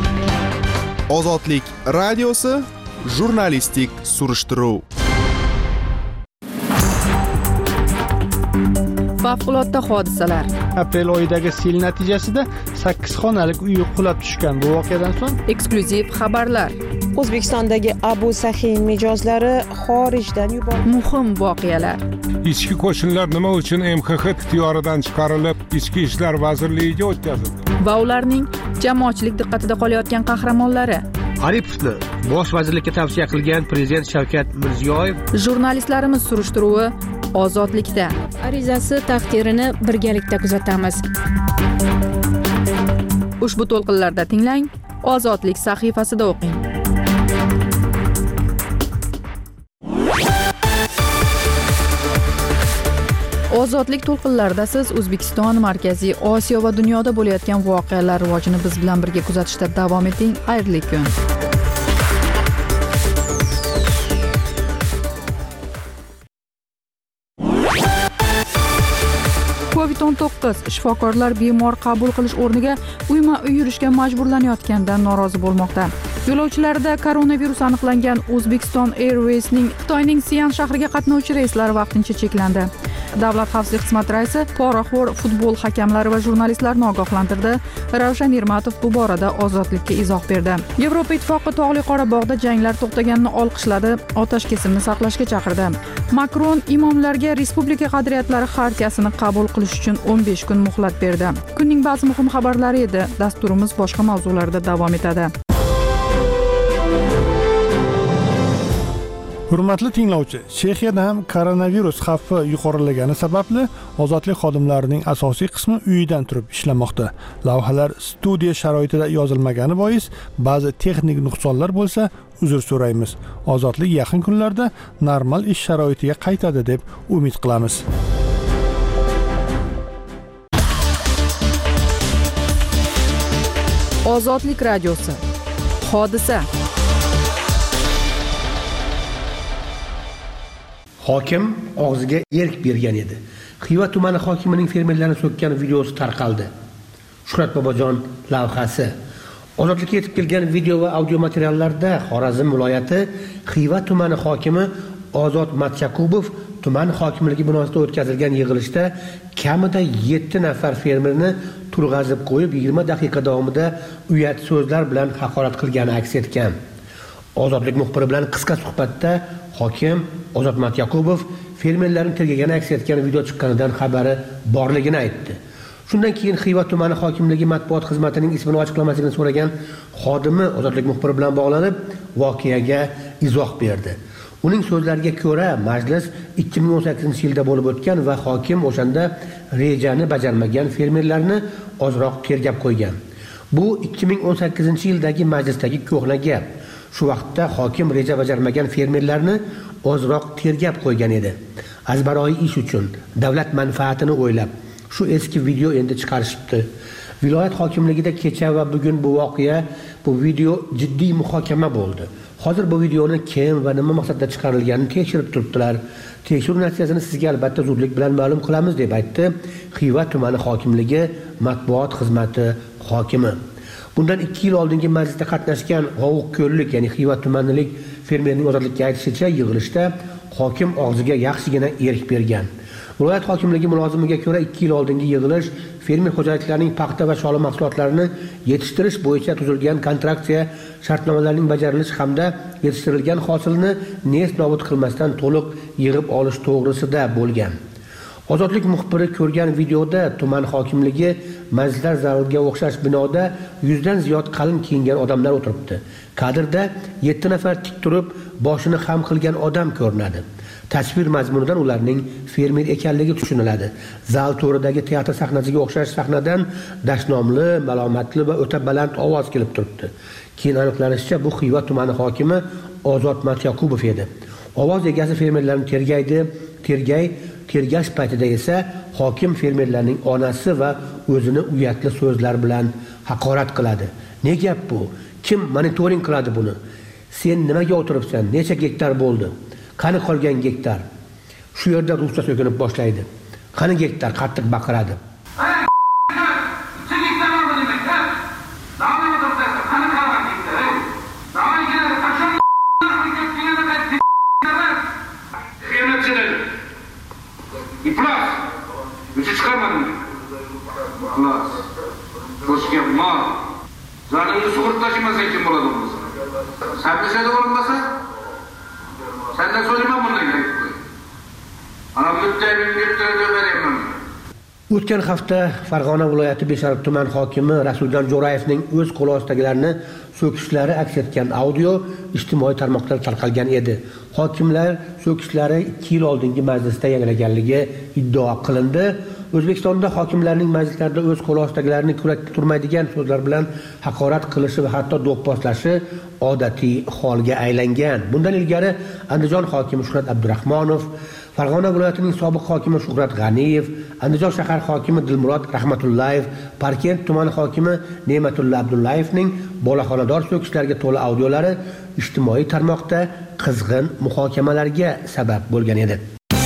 Ozodlik radiosi jurnalistik surishtiruv. Favqulodda hodisalar. Aprel oyidagi sel natijasida 8 xonalik uy qulab tushgan. Bu voqeadan so'ng Eksklyuziv xabarlar. O'zbekistondagi Abu Sahin mijozlari xorijdan yuborildi. Muhim voqealar. Ichki qo'shinlar nima uchun MXX ixtiyoridan chiqarilib, Ichki ishlar vazirligiga o'tkazildi? Va ularning jamoatchilik diqqatida qolayotgan qahramonlari. Aripovni bosh vazirlikka tavsiya qilgan prezident Shavkat Mirziyoyev. Jurnalistlarimiz surishtiruvi ozodlikda. Arizasi taqdirini birgalikda kuzatamiz. Ushbu to'lqinlarda tinglang, Ozodlik sahifasida o'qing. Ozodlik to'lqinlarida siz O'zbekiston, Markaziy Osiyo va dunyoda bo'layotgan voqealar rivojini biz bilan birga kuzatishda davom eting. Xayrli kun. COVID-19 shifokorlar bemor qabul qilish o'rniga uyma-uy yurishga majburlanayotganidan norozi bo'lmoqda. Yo'lovchilarda koronavirus aniqlangan Uzbekistan Airways'ning Xitoyning Sian shahriga qatnovchi reyslari vaqtincha cheklandi. Davlat xavfsizlik xizmati raisi poraxo'r futbol hakamlari va jurnalistlarni ogohlantirdi. Ravshan Ermatov bu borada Ozodlikka izoh berdi. Yevropa Ittifoqi Tog'li Qorabog'da janglar to'xtaganini olqishladi, otash-kesimni saqlashga chaqirdi. Makron imomlarga Respublika qadriyatlari xartiyasini qabul qilish uchun 15 kun muhlat berdi. Kunning ba'zi muhim xabarlari edi. Dasturimiz boshqa mavzularda davom etadi. Hurmatli tinglovchi, Chexiyada ham koronavirus xavfi yuqorilagani sababli ozodlik xodimlarining asosiy qismi uyidan turib ishlamoqda. Lavhalar studiya sharoitida yozilmagani bois ba'zi texnik nuqsonlar bo'lsa, uzr so'raymiz. Ozodlik yaqin kunlarda normal ish sharoitiga qaytadi deb umid qilamiz. Ozodlik radiosi. Hodisa. Hokim og'ziga erk bergan edi. Xiva tumani hokimining fermerlarni so'kkan videosi tarqaldi. Shuhrat Bobojon lavhasi. Ozodlikka yetib kelgan video va audio materiallarda Xorazm viloyati Xiva tumani hokimi Ozod Matchakubov tuman hokimligi binosida o'tkazilgan yig'ilishda kamida 7 nafar fermerni turg'azib qo'yib 20 daqiqa davomida uyat so'zlar bilan haqorat qilgani aks etgan. Ozodlik muxbiri bilan qisqa suhbatda hokim Ozod Matyakubov fermerlarning tergagani aks etgan video chiqqanidan xabari borligini aytdi. Shundan keyin Xiva tumani hokimligi matbuot xizmatining ismini ochiqlamasligini so'ragan xodimi Ozodlik muxbiri bilan bog'lanib, voqeaga izoh berdi. Uning so'zlariga ko'ra, majlis 2018-yilda bo'lib o'tgan va hokim o'shanda rejani bajarmagan fermerlarni ozroq tergab qo'ygan. Bu 2018-yildagi majlisdagi ko'hna gap. Shu vaqtda hokim reja bajarmagan fermerlarni ozroq tergab qo'ygan edi. Azbaroyi ish uchun, davlat manfaatini o'ylab, shu eski video endi chiqarishibdi. Viloyat hokimligida kecha va bugun bu video jiddiy muhokama bo'ldi. Hozir bu videoni kim va nima maqsadda chiqarilganini tekshirib turibdilar. Tekshiruv natijasini sizga albatta zudlik bilan ma'lum qilamiz deb aytdi Xiva tumani hokimligi matbuot xizmati hokimi. Bundan 2 yil oldingi majlisda qatnashgan G'ovuqko'llik, ya'ni Xiva tumanilik fermerning ozodlikka aytishicha yig'ilishda hokim og'ziga yaxshigina erk bergan. Viloyat hokimligi mulozimiga ko'ra 2 yil oldingi yig'ilish fermer xo'jaliklarining paxta va shola mahsulotlarini yetishtirish bo'yicha tuzilgan kontraktsiya shartnomalarining bajarilishi hamda yetishtirilgan hosilni nest nobud qilmasdan to'liq yig'ib olish to'g'risida bo'lgan. Ozodlik muxbiri ko'rgan videoda tuman hokimligi majlislar zaliga o'xshash binoda 100 dan ziyod qalin kiyingan odamlar o'tiribdi. Kadrda 7 nafar tik turib, boshini xam qilgan odam ko'rinadi. Tasvir mazmunidan ularning fermer ekanligi tushuniladi. Zal to'ridagi teatr sahnasiga o'xshash sahnadan dashnomli, malomatli va o'ta baland ovoz kelib turibdi. Keyin aniqlanishicha, bu Xiva tumani hokimi Ozod Matyakubov edi. Ovoz egasi fermerlarni tergash paytida esa hokim fermerlarning onasi va o'zini uyatli so'zlar bilan haqorat qiladi. Ne gap bu? Kim monitoring qiladi buni? Sen nimaga o'tiribsan? Necha gektar bo'ldi? Qani qolgan gektar? Shu yerda ruscha so'kinib boshlaydi. Qani gektar qattiq baqiradi. И плюс, chiqaraman. Xullas. Boshga mol. Joningni sug'urib tashlamasang kim bo'ladi bo'lsa? Sablashadi bo'lmasa? Sendan so'rayman bundan keyin. Ana bitta beraman. O'tgan hafta Farg'ona viloyati Beshariq tuman hokimi Rasuljon Jo'rayevning o'z qo'l ostidagilarni so'kishlari aks etgan audio ijtimoiy tarmoqlarda tarqalgan edi. Hokimlar so'kishlari 2 yil oldingi majlisda yangraganligi iddao qilindi. O'zbekistonda hokimlarning majlislarda o'z qo'l ostidagilarni kurakka turmaydigan so'zlar bilan haqorat qilishi va hatto do'pposlashi odatiy holga aylangan. Bundan ilgari Andijon hokimi Shuhrat Abdurahmonov, Farg'ona viloyatining sobiq hokimi Shuhrat G'aniyev, Andijon shahar hokimi Dilmurod Rahmatullayev, Parkent tumani hokimi Ne'matulla Abdullayevning bolaxonador so'kishlarga to'la audiolari ijtimoiy tarmoqda qizg'in muhokamalarga sabab bo'lgan edi.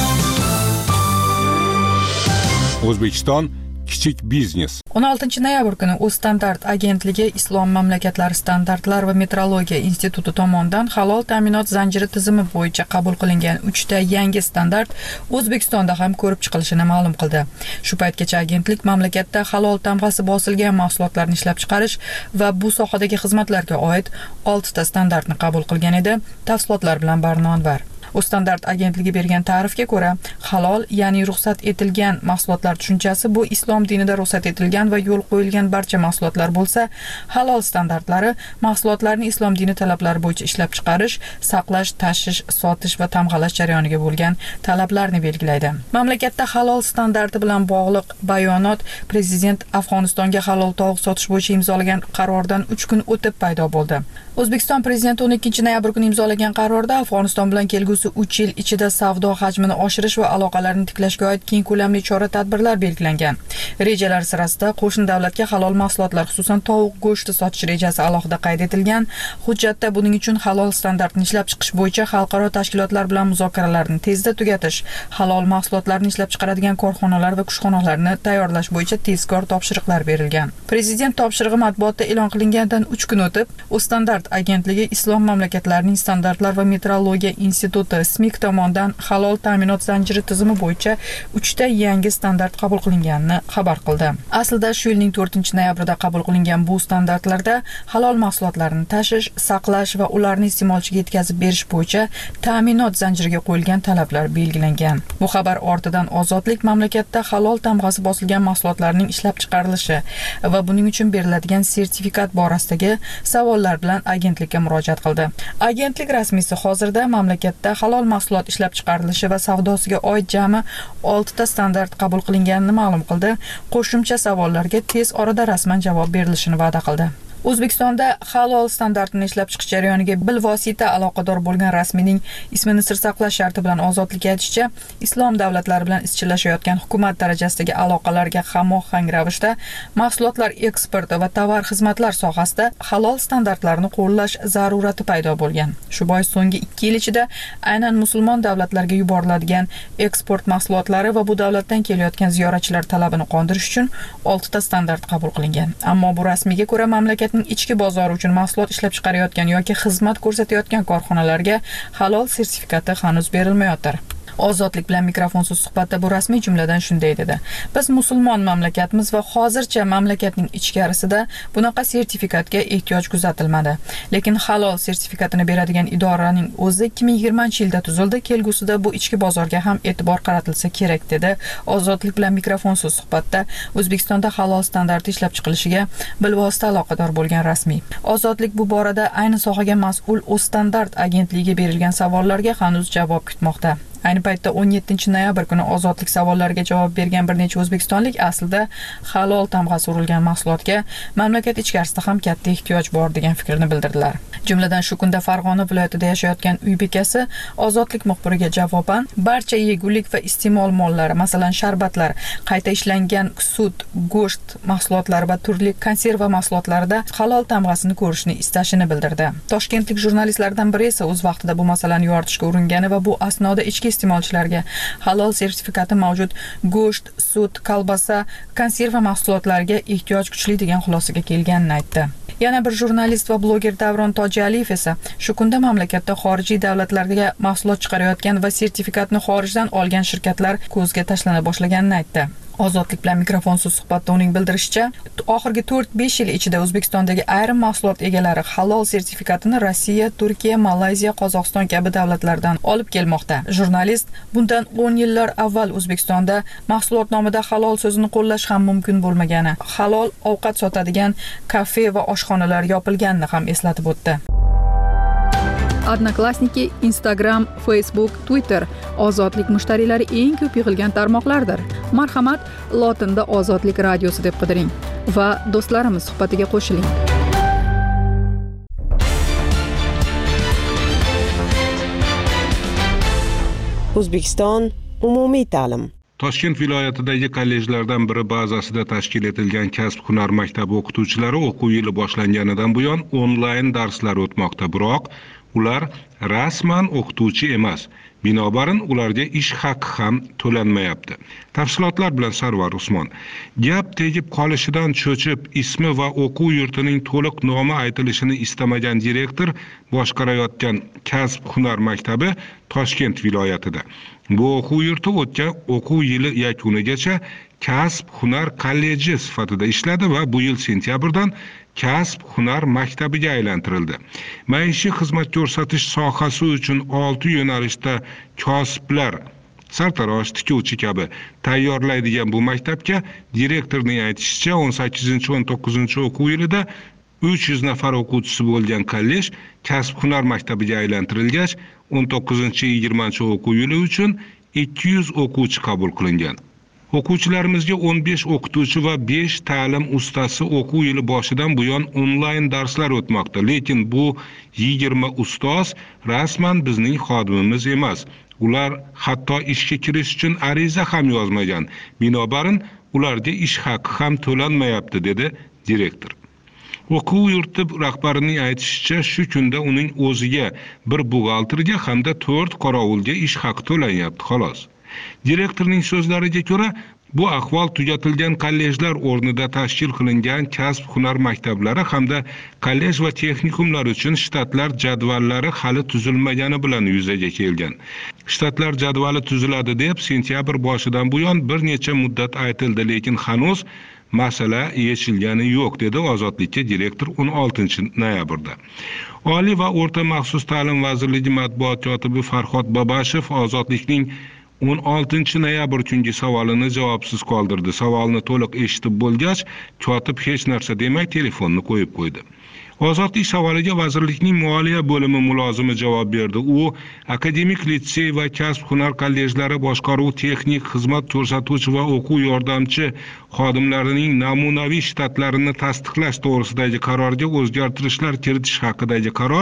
O'zbekiston kichik biznes. 16 noyabr kuni O'zstandart agentligi Islom mamlakatlari standartlar va metrologiya instituti tomonidan halol ta'minot zanjiri tizimi bo'yicha qabul qilingan 3 ta yangi standart O'zbekistonda ham ko'rib chiqilishini ma'lum qildi. Shu paytgacha agentlik mamlakatda halol tamg'asi bosilgan mahsulotlarni ishlab chiqarish va bu sohadagi xizmatlarga oid 6 ta standartni qabul qilgan edi. Tafsilotlar bilan Barno Anvar. O'zstandart agentligi bergan ta'rifga ko'ra, halol, ya'ni ruxsat etilgan mahsulotlar tushunchasi bu islom dinida ruxsat etilgan va yo'l qo'yilgan barcha mahsulotlar bo'lsa, halol standartlari mahsulotlarni islom dini talablari bo'yicha ishlab chiqarish, saqlash, tashish, sotish va tamg'alash jarayoniga bo'lgan talablarni belgilaydi. Mamlakatda halol standarti bilan bog'liq bayonot Prezident Afg'onistonga halol tovuq sotish bo'yicha imzolagan qarordan 3 kun o'tib paydo bo'ldi. O'zbekiston prezidenti 12 noyabr kuni imzolagan qarorda Afg'oniston bilan kelgusi 3 yil ichida savdo hajmini oshirish va aloqalarni tiklashga oid keng ko'lamli chora-tadbirlar belgilangan. Rejalar sirasida qo'shni davlatga halol mahsulotlar, xususan tovuq go'shti sotish rejasi alohida qayd etilgan. Hujjatda buning uchun halol standartni ishlab chiqish bo'yicha xalqaro tashkilotlar bilan muzokaralarni tezda tugatish, halol mahsulotlarni ishlab chiqaradigan korxonalar va kushxonalarni tayyorlash bo'yicha tezkor topshiriqlar berilgan. Prezident topshirig'i matbuotda e'lon qilingandan 3 kun o'tib, O'zstandart agentligi Islom mamlakatlarining standartlar va metrologiya instituti SMIK tomonidan halol ta'minot zanjiri tizimi bo'yicha 3 ta yangi standart qabul qilinganini xabar qildi. Aslida shu yilning 4-noyabrida qabul qilingan bu standartlarda halol mahsulotlarni tashish, saqlash va ularni iste'molchiga yetkazib berish bo'yicha ta'minot zanjiriga qo'yilgan talablar belgilangan. Bu xabar ortidan Ozodlik mamlakatda halol tamg'asi bosilgan mahsulotlarning ishlab chiqarilishi va buning uchun beriladigan sertifikat borasidagi savollar bilan agentlikka murojaat qildi. Agentlik rasmiysi hozirda mamlakatda halol mahsulot ishlab chiqarilishi va savdosiga oid jami 6 ta standart qabul qilinganini ma'lum qildi. Qo'shimcha savollarga tez orada rasman javob berilishini va'da qildi. O'zbekistonda halol standartini ishlab chiqish jarayoniga bilvosita aloqador bo'lgan rasmiyning ismini sir saqlash sharti bilan Ozodlik aytishicha, islom davlatlari bilan izchillashayotgan hukumat darajasidagi aloqalarga hamohang ravishda mahsulotlar eksporti va tovar xizmatlar sohasida halol standartlarni qo'llash zarurati paydo bo'lgan. Shu bois so'nggi 2 yil ichida aynan musulmon davlatlarga yuboriladigan eksport mahsulotlari va bu davlatdan kelayotgan ziyoratchilar talabini qondirish uchun 6 ta standart qabul qilingan. Ammo bu rasmiyga ko'ra mamlakatning ichki bozori uchun mahsulot ishlab chiqarayotgan yoki xizmat ko'rsatayotgan korxonalarga halol sertifikati hanuz berilmayotir. Ozodlik bilan mikrofonsiz suhbatda bu rasmiy jumladan shunday dedi: Biz musulmon mamlakatmiz va hozircha mamlakatning ichkarisida bunaqa sertifikatga ehtiyoj kuzatilmadi. Lekin halol sertifikatini beradigan idoraning o'zi 2020-yilda tuzildi. Kelgusida bu ichki bozorga ham e'tibor qaratilsa kerak dedi. Ozodlik bilan mikrofonsiz suhbatda O'zbekistonda halol standarti ishlab chiqilishiga bilvosita aloqador bo'lgan rasmiy. Ozodlik bu borada ayni sohaga mas'ul O'zstandart agentligiga berilgan savollarga hanuz javob kutmoqda. Ayni paytda 17 noyabr kuni Ozodlik savollariga javob bergan bir necha o'zbekistonlik aslida halol tamg'asi urilgan mahsulotga mamlakat ichkarisida ham katta ehtiyoj bor degan fikrni bildirdilar. Jumladan shu kunda Farg'ona viloyatida yashayotgan uy bekasi Ozodlik muxbiriga javoban barcha yegulik va iste'mol mollari, masalan sharbatlar, qayta ishlangan sut, go'sht mahsulotlari va turli konserva mahsulotlarida halol tamg'asini ko'rishni istashini bildirdi. Toshkentlik jurnalistlardan biri esa o'z vaqtida bu masalani yoritishga uringani va bu asnoda ichki iste'molchilarga halol sertifikati mavjud go'sht, sut, kolbasa, konserva mahsulotlariga ehtiyoj kuchli degan xulosaga kelganini aytdi. Yana bir jurnalist va bloger Davron Tojaliyev esa shu kunda mamlakatda xorijiy davlatlarga mahsulot chiqarayotgan va sertifikatni xorijdan olgan shirkatlar ko'zga tashlana boshlaganini aytdi. Ozodlik bilan mikrofonsiz suhbatda uning bildirishicha, oxirgi 4-5 yil ichida O'zbekistondagi ayrim mahsulot egalari halol sertifikatini Rossiya, Turkiya, Malayziya, Qozog'iston kabi davlatlardan olib kelmoqda. Jurnalist bundan 10 yillar avval O'zbekistonda mahsulot nomida halol so'zini qo'llash ham mumkin bo'lmagani, halol ovqat sotadigan kafe va oshxonalar yopilganini ham eslatib o'tdi. Odnoklassniki, Instagram, Facebook, Twitter ozodlik mushtariylari eng ko'p yig'ilgan tarmoqlardir. Marhamat, lotinda Ozodlik radiosi deb qidiring va do'stlarimiz suhbatiga qo'shiling. O'zbekiston umumiy ta'lim. Toshkent viloyatidagi kollejlardan biri bazasida tashkil etilgan kasb-hunar maktabi o'qituvchilari o'quv yili boshlanganidan buyon onlayn darslar o'tmoqda, biroq ular rasman o'qituvchi emas. Binobarin ularga ish haqi ham to'lanmayapti. Tafsilotlar bilan Sarvar Usmon. Gap tegib qolishidan cho'chib, ismi va o'quv yurtining to'liq nomi aytilishini istamagan direktor boshqarayotgan kasb-hunar maktabi Toshkent viloyatida. Bu o'quv yurti o'tgan o'quv yili yakunigacha kasb-hunar kolleji sifatida ishladi va bu yil sentyabrdan kasb-hunar maktabiga aylantirildi. Maishiy xizmat ko'rsatish sohasi uchun 6 yo'nalishda kasblar, sartarosh, tikuvchi kabi tayyorlaydigan bu maktabga direktorning aytishicha 18-19 o'quv yilida 300 nafar o'quvchisi bo'lgan kollej kasb-hunar maktabiga aylantirilgach, 19-20 o'quv yili uchun 200 o'quvchi qabul qilingan. O'quvchilarimizga 15 o'qituvchi va 5 ta'lim ustasi o'quv yili boshidan buyon onlayn darslar o'tmoqda, lekin bu 20 ustoz rasman bizning xodimimiz emas. Ular hatto ishga kirish uchun ariza ham yozmagan. Binobarin ularga ish haqi ham to'lanmayapti, dedi direktor. O'quv yurti rahbarining aytishicha, shu kunda uning o'ziga bir buxgalterga hamda 4 qorovulga ish haqi to'lanyapti, xolos. Direktorning so'zlariga ko'ra, bu ahvol tugatilgan kollejlar o'rnida tashkil qilingan kasb-hunar maktablari hamda kollej va texnikumlar uchun shtatlar jadvallari hali tuzilmagani bilan yuzaga kelgan. Shtatlar jadvali tuziladi deb sentyabr boshidan buyon bir necha muddat aytildi, lekin hanuz masala yechilgani yo'q, dedi Ozodlikka direktor 16-noyabrda. Oliy va o'rta maxsus ta'lim vazirligi matbuot kotibi Farhod Babashev Ozodlikning 16-noyabr kungi savolini javobsiz qoldirdi. Savolni to'liq eshitib bo'lgach, kotib hech narsa demay telefonni qo'yib qo'ydi. Ozodlik savoliga vazirlikning moliya bo'limi mulozimi javob berdi. U akademik litsey va kasb-hunar kollejlari boshqaruv, texnik xizmat ko'rsatuvchi va o'quv yordamchi xodimlarining namunaviy shtatlarini tasdiqlash to'g'risidagi qarorga o'zgartirishlar kiritish haqidagi qaror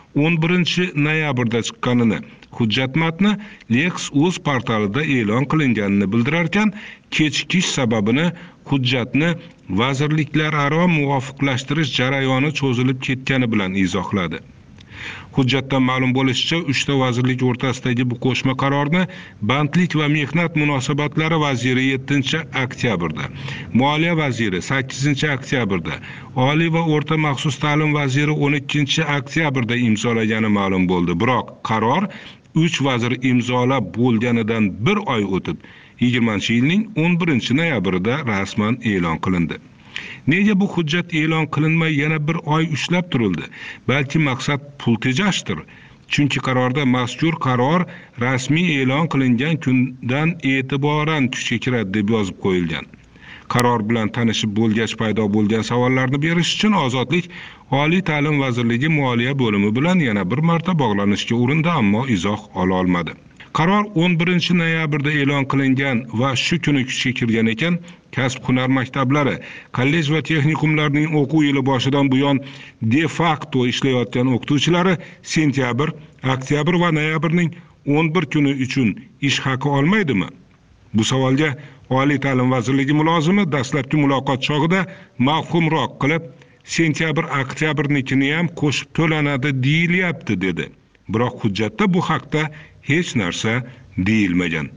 11-noyabrda chiqqanini, hujjat matni Lex.uz portalida e'lon qilinganini bildirarkan, kechikish sababini hujjatni vazirliklararo muvofiqlashtirish jarayoni cho'zilib ketgani bilan izohladi. Hujjatdan ma'lum bo'lishicha, 3 ta vazirlik o'rtasidagi bu qo'shma qarorni Bandlik va mehnat munosabatlari vaziri 7-oktyabrda, Moliya vaziri 8-oktyabrda, Oliy va o'rta maxsus ta'lim vaziri 12-oktyabrda imzolagani ma'lum bo'ldi. Biroq qaror 3 vazir imzolab bo'lganidan 1 oy o'tib, 20-yilning 11-noyabrida rasman e'lon qilindi. Nega bu hujjat e'lon qilinmay yana 1 oy ushlab turildi? Balki maqsad pul tejashdir. Chunki qarorda mazkur qaror rasmiy e'lon qilingan kundan e'tiboran kuchga kiradi deb yozib qo'yilgan. Qaror bilan tanishib bo'lgach paydo bo'lgan savollarni berish uchun Ozodlik Oliy ta'lim vazirligi moliya bo'limi bilan yana bir marta bog'lanishga urindi, ammo izoh ola olmadi. Qaror 11-noyabrda e'lon qilingan va shu kuni kuchga kirgan ekan, kasb-hunar maktablari, kollej va texnikumlarning o'quv yili boshidan buyon de facto ishlayotgan o'qituvchilari sentyabr, oktyabr va noyabrning 11 kuni uchun ish haqi olmaydimi? Bu savolga Oliy ta'lim vazirligi mulozimi dastlabki muloqot chog'ida mavhumroq qilib, sentyabr, oktyabrnikini ham qo'shib to'lanadi deyilyapti, dedi. Biroq hujjatda bu haqda hech narsa deyilmagan.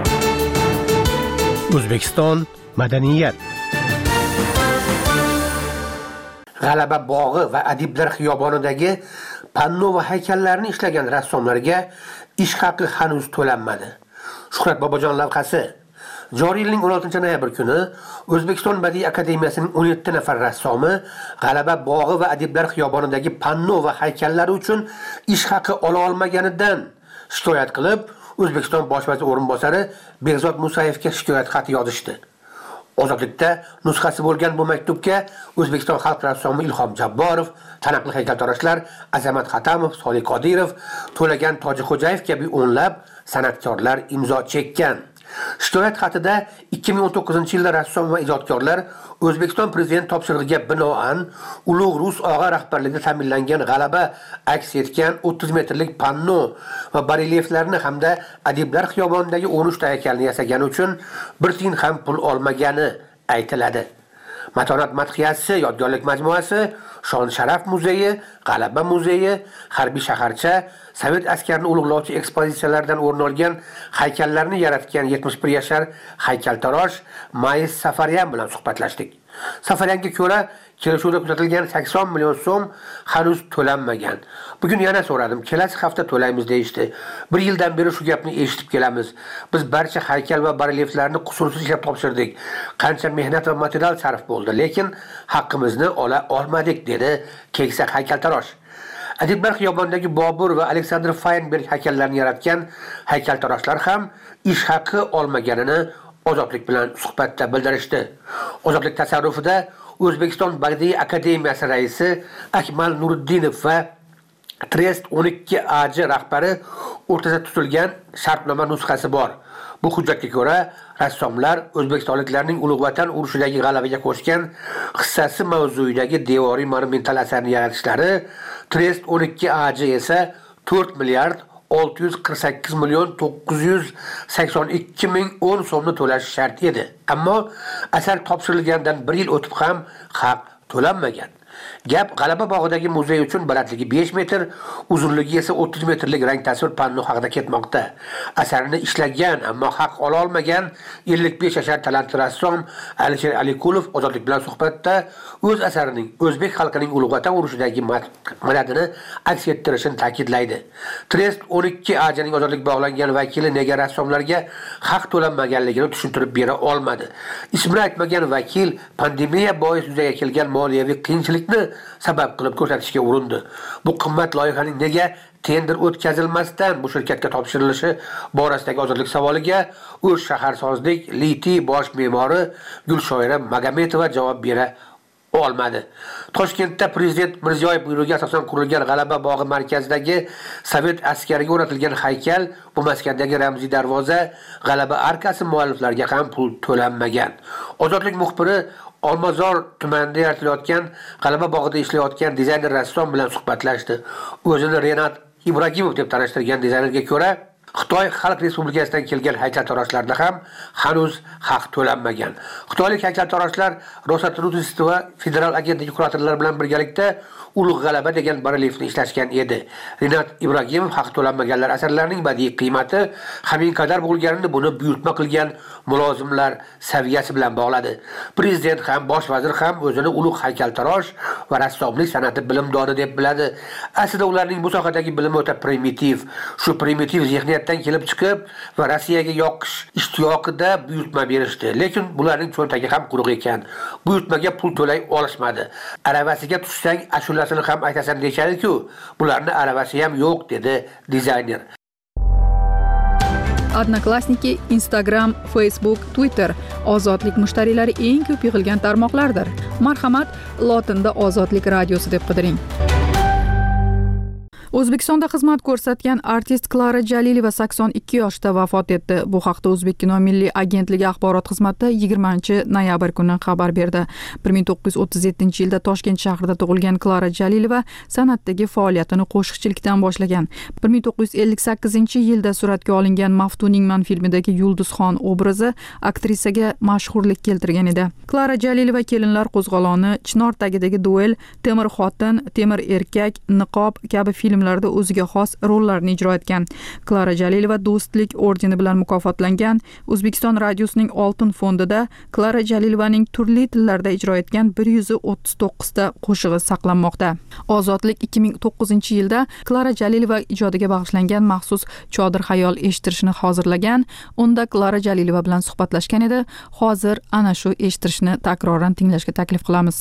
O'zbekiston madaniyat. G'alaba bog'i va Adiblar xiyobonidagi panno va haykallarni ishlagan rassomlarga ish haqi hanuz to'lanmadi. Shuhrat Bobojon lavhasi. Joriy yilning 16-noyabr kuni O'zbekiston Badiiy akademiyasining 17 nafar rassomi G'alaba bog'i va Adiblar xiyobonidagi panno va haykallari uchun ish haqi ola olmaganidan shikoyat qilib, O'zbekiston bosh vazir o'rinbosari Behzod Musayevga shikoyat xati yozishdi. Ozodlikda nusxasi bo'lgan bu maktubga O'zbekiston xalq rassomi Ilhom Jabborov, taniqli haykaltaroshlar Azamat Xatamov, Solih Qodirov, To'lagan Tojixo'jayev kabi o'nlab san'atkorlar imzo chekkan. Shikoyat xatida 2019-yilda rassom va ijodkorlar O'zbekiston prezident topshirig'iga binoan ulug' Rus og'a rahbarligida ta'minlangan g'alaba aks etgan 30 metrlik panno va barelyeflarni hamda Adiblar xiyobonidagi 13 ta haykalni yasagani uchun bir tiyin ham pul olmagani aytiladi. Matonat madhiyasi yodgorlik majmuasi, Shon Sharaf muzeyi, G'alaba muzeyi, Harbiy shaharcha, Sovet askarini ulug'lovchi ekspozitsiyalardan o'rin olgan haykallarni yaratgan 71 yashar haykaltarosh Mayis Safaryan bilan suhbatlashdik. Safaryanga ko'ra, kelishuvda kuzatilgan 80 million so'm hanuz to'lanmagan. Bugun yana so'radim, kelasi hafta to'laymiz deyishdi. Bir yildan beri shu gapni eshitib kelamiz. Biz barcha haykal va barelyeflarni qusursiz ishlab topshirdik. Qancha mehnat va material sarf bo'ldi, lekin haqqimizni ola olmadik, dedi keksa haykaltarosh. Adiblar xiyobonidagi Bobur va Aleksandr Feinberg haykallarini yaratgan haykaltaroshlar ham ish haqi olmaganini Ozodlik bilan suhbatda bildirishdi. Ozodlik tasarrufida O'zbekiston Badiiy akademiyasi raisi Akmal Nuriddinov va Trest 12AJ rahbari o'rtasida tutilgan shartnoma nusxasi bor. Bu hujjatga ko'ra, rassomlar O'zbekistonliklarning Ulug' Vatan urushidagi g'alabaga qo'shgan hissasi mavzuidagi devoriy monumental asarni yaratishlari, Trest 12AJ esa 4 milliard 648 million 982 ming 10 so'mni to'lashi shart edi. Ammo asar topshirilgandan 1 yil o'tib ham haq to'lanmagan. Gap G'alaba bog'idagi muzey uchun balandligi 5 metr, uzunligi esa 30 metrlik rang tasvir panno haqida ketmoqda. Asarini ishlagan, ammo haq ola olmagan 55 yashar talantli rassom Alisher Alikulov Ozodlik bilan suhbatda o'z asarining o'zbek xalqining Ulug' Vatan urushidagi madadini aks ettirishini ta'kidlaydi. Trest 12AJning Ozodlik bog'langan vakili nega rassomlarga haq to'lanmaganligini tushuntirib bera olmadi. Ismini aytmagan vakil pandemiya bois yuzaga kelgan moliyaviy qiyinchilikni sabab qilib ko'rsatishga urindi. Bu qimmat loyihaning nega tender o'tkazilmasdan bu shirkatga topshirilishi borasidagi Ozodlik savoliga O'sh shaharsozlik Liti bosh me'mori Gulshoira Magametova javob bera olmadi. Toshkentda prezident Mirziyoyev buyrug'iga asosan qurilgan G'alaba bog'i markazidagi Sovet askariga o'rnatilgan haykal, bu maskandagi ramziy darvoza, G'alaba arkasi mualliflariga ham pul to'lanmagan. Ozodlik muxbiri Olmazor tumanida yaratilayotgan G'alaba bog'ida ishlayotgan dizayner rassom bilan suhbatlashdi. O'zini Renat Ibragimov deb tanishtirgan dizaynerga ko'ra, Xitoy Xalq Respublikasidan kelgan haykaltaroshlarda ham hanuz haq to'lanmagan. Xitoylik haykaltaroshlar Rosatrudist va federal agentligi kuratorlari bilan birgalikda Ulug' G'alaba degan barelyefni ishlashgan edi. Renat Ibragimov haq to'lanmaganlar asarlarining badiiy qiymati hamin qadar bo'lganini buni buyurtma qilgan mulozimlar saviyasi bilan bog'ladi. Prezident ham, bosh vazir ham o'zini ulug' haykaltarosh va rassomlik san'ati bilimdoni deb biladi. Aslida ularning bu sohadagi bilimi o'ta primitiv. Shu primitiv zihniyatdan kelib chiqib va Rossiyaga yoqish ishtiyoqida buyurtma berishdi. Lekin bularning cho'ntagi ham quruq ekan. Buyurtmaga pul to'lay olishmadi. Aravasiga tushsang ashulasini ham aytasan deyishadi-ku. Bularning aravasi ham yo'q, dedi dizayner. Odnoklassniki, Instagram, Facebook, Twitter ozodlik mushtariylari eng ko'p yig'ilgan tarmoqlardir. Marhamat, lotinda Ozodlik radiosi deb qidiring. O'zbekistonda xizmat ko'rsatgan artist Klara Jalilova 82 yoshda vafot etdi. Bu haqda O'zbekkino Milliy agentligi axborot xizmati 20-noyabr kuni xabar berdi. 1937-yilda Toshkent shahrida tug'ilgan Klara Jalilova san'atdagi faoliyatini qo'shiqchilikdan boshlagan. 1958-yilda suratga olingan Maftuningman filmidagi Yulduzxon obrazi aktrisaga mashhurlik keltirgan edi. Klara Jalilova Kelinlar qo'zg'oloni, Chinor tagidagi duel, Temir xotin, Temir erkak, Niqob kabi film filmlarida o'ziga xos rollarni ijro etgan. Klara Jalilova Do'stlik ordeni bilan mukofotlangan. O'zbekiston radiosining Oltin fondida Klara Jalilovaning turli tillarda ijro etgan 139 ta qo'shig'i saqlanmoqda. Ozodlik 2009-yilda Klara Jalilova ijodiga bag'ishlangan maxsus Chodir xayol eshittirishni hozirlagan. Unda Klara Jalilova bilan suhbatlashgan edi. Hozir ana shu eshittirishni takroran tinglashga taklif qilamiz.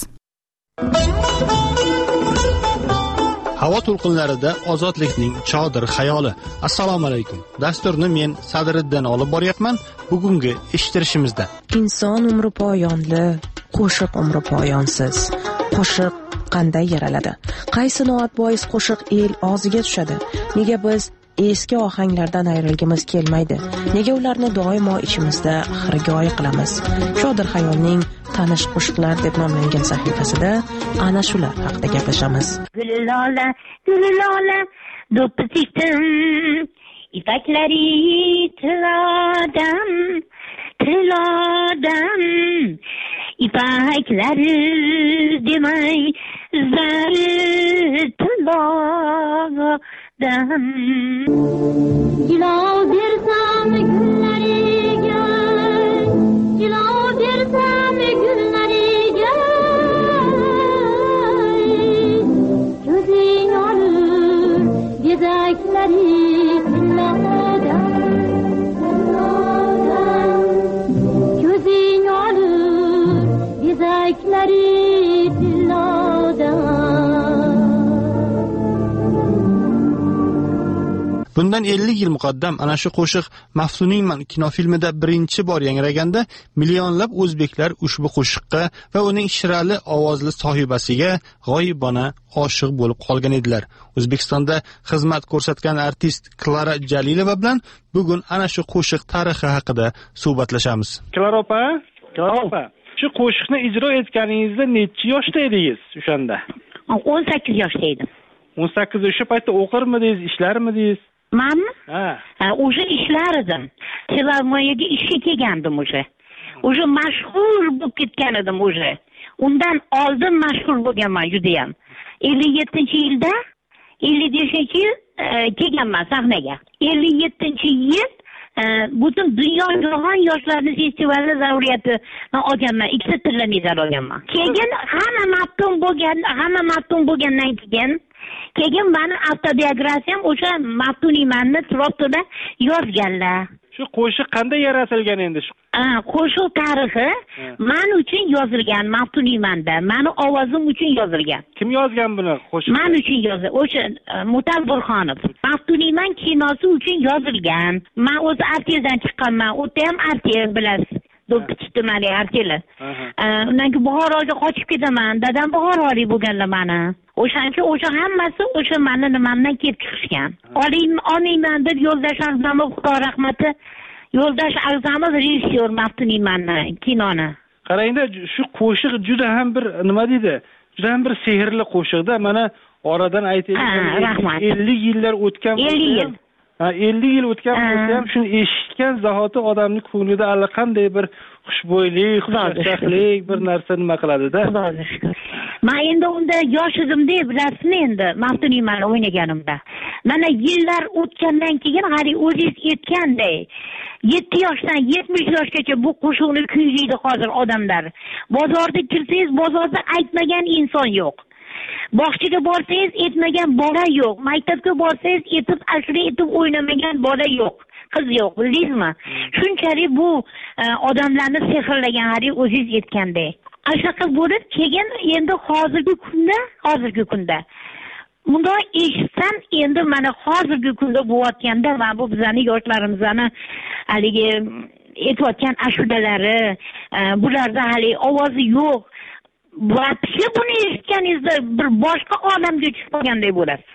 Havo to'lqinlarida ozodlikning Chodir xayoli. Assalomu alaykum. Dasturni men Sadriddin olib boryapman. Bugungi eshittirishimizda Inson umri poyonli, qo'shiq umri poyonsiz. Qo'shiq qanday yaraladi? Qaysi noat bois qo'shiq el og'ziga tushadi? Nega biz eski ohanglardan ayrilgimiz kelmaydi? Nega ularni doimo ichimizda xirgoyi qilamiz? Chodir xayolning tanish qo'shiqlar deb nomlangan sahifasida ana shular haqida gaplashamiz. Gullola, do'ppitim, ipaklari tilodan, ipaklari demay, zari tilodan. Jilov bersam gullariga, jilov bersam gullariga, ko'zing olur gezaklari tilodan, ko'zing olur gezaklari tilodan. Bundan 50 yil muqaddam ana shu qo'shiq Maftuniyman kinofilmida birinchi bor yangraganda millionlab o'zbeklar ushbu qo'shiqqa va uning shirali ovozli sohibasiga g'oyibona oshiq bo'lib qolgan edilar. O'zbekistonda xizmat ko'rsatgan artist Klara Jalilova bilan bugun ana shu qo'shiq tarixi haqida suhbatlashamiz. Klara opa, shu qo'shiqni ijro etganingizda necha yoshda edingiz o'shanda? 18 yoshda edim. 18 o'sha paytda o'qirmidingiz, ishlarmidingiz? Manmi? O'sha ishlar edim. Filarmoniyaga ishga kelgandim o'sha. O'sha mashhur bo'lib ketgan edim o'sha. Undan oldin mashhur bo'lganman juda ham. 57-yilda 55-yil kelganman sahnaga. 57-yil butun dunyo jahon yoshlarning festivali zauriyatini olganman. 2 tilla medal olganman. Keyin hamma maftun bo'lgandan keyin meni avtobiografiyam o'sha Maftuniymanni Troptoda yozganlar. Shu qo'shiq qanday yaratilgan endi shu? Qo'shiq tarixi men uchun yozilgan Maftuniymanda. Meni ovozim uchun yozilgan. Kim yozgan buni qo'shiq? Men uchun yozilgan. O'sha Mutal Burxonov. Maftuniyman kinosi uchun yozilgan. Men o'zi arteldan chiqqanman. O'ta ham artel bilasiz. Do'ppichdi meni arteli. Undan keyin Buxoroga qochib ketaman. Dadam Buxorolik bo'lganlar meni. O'sha hammasi o'sha meni nimamdan kelib chiqishgan. Olmayman deb Yo'ldosh A'zamov, Xudo rahmati, Yo'ldosh A'zamov rejissyor Maftuniymanni kinoni. Qarangda, shu qo'shiq juda ham bir nima deydi? Juda ham bir sehrli qo'shiqda. Mana oradan aytaylik 50 yillar o'tgan. 50 yil. 50 yil o'tgan bo'lsa ham shuni eshitgan zahoti odamning ko'nglida allaqanday bir xushbo'ylik, xushchaqchaqlik bir narsa nima qiladi-da. Xudoga shukr. Men endi unda yosh edimda, bilasizmi endi Maftuniyman o'ynaganimda. Mana yillar o'tgandan keyin hali o'zingiz aytganday 7 yoshdan 70 yoshgacha bu qo'shiqni kuylaydi hozir odamlar. Bozorda kirsangiz, bozorda aytmagan inson yo'q. Bog'chaga borsangiz aytmagan bola yo'q. Maktabga borsangiz aytib, ashula aytib o'ynamagan bola yo'q. Qiz yo'q, bildingizmi? Shunchalik bu odamlarni sehrlagan hali o'zingiz aytganday. Ashaqa bo'lib keyin endi hozirgi kunda bunday eshitsam endi mana hozirgi kunda bo'layotganda va bu bizning yoshlarimizni haligi aytayotgan ashudalari bularda hali ovozi yo'q. Vaqti buni eshitganingizda bir boshqa olamga tushib qolganday bo'lasiz.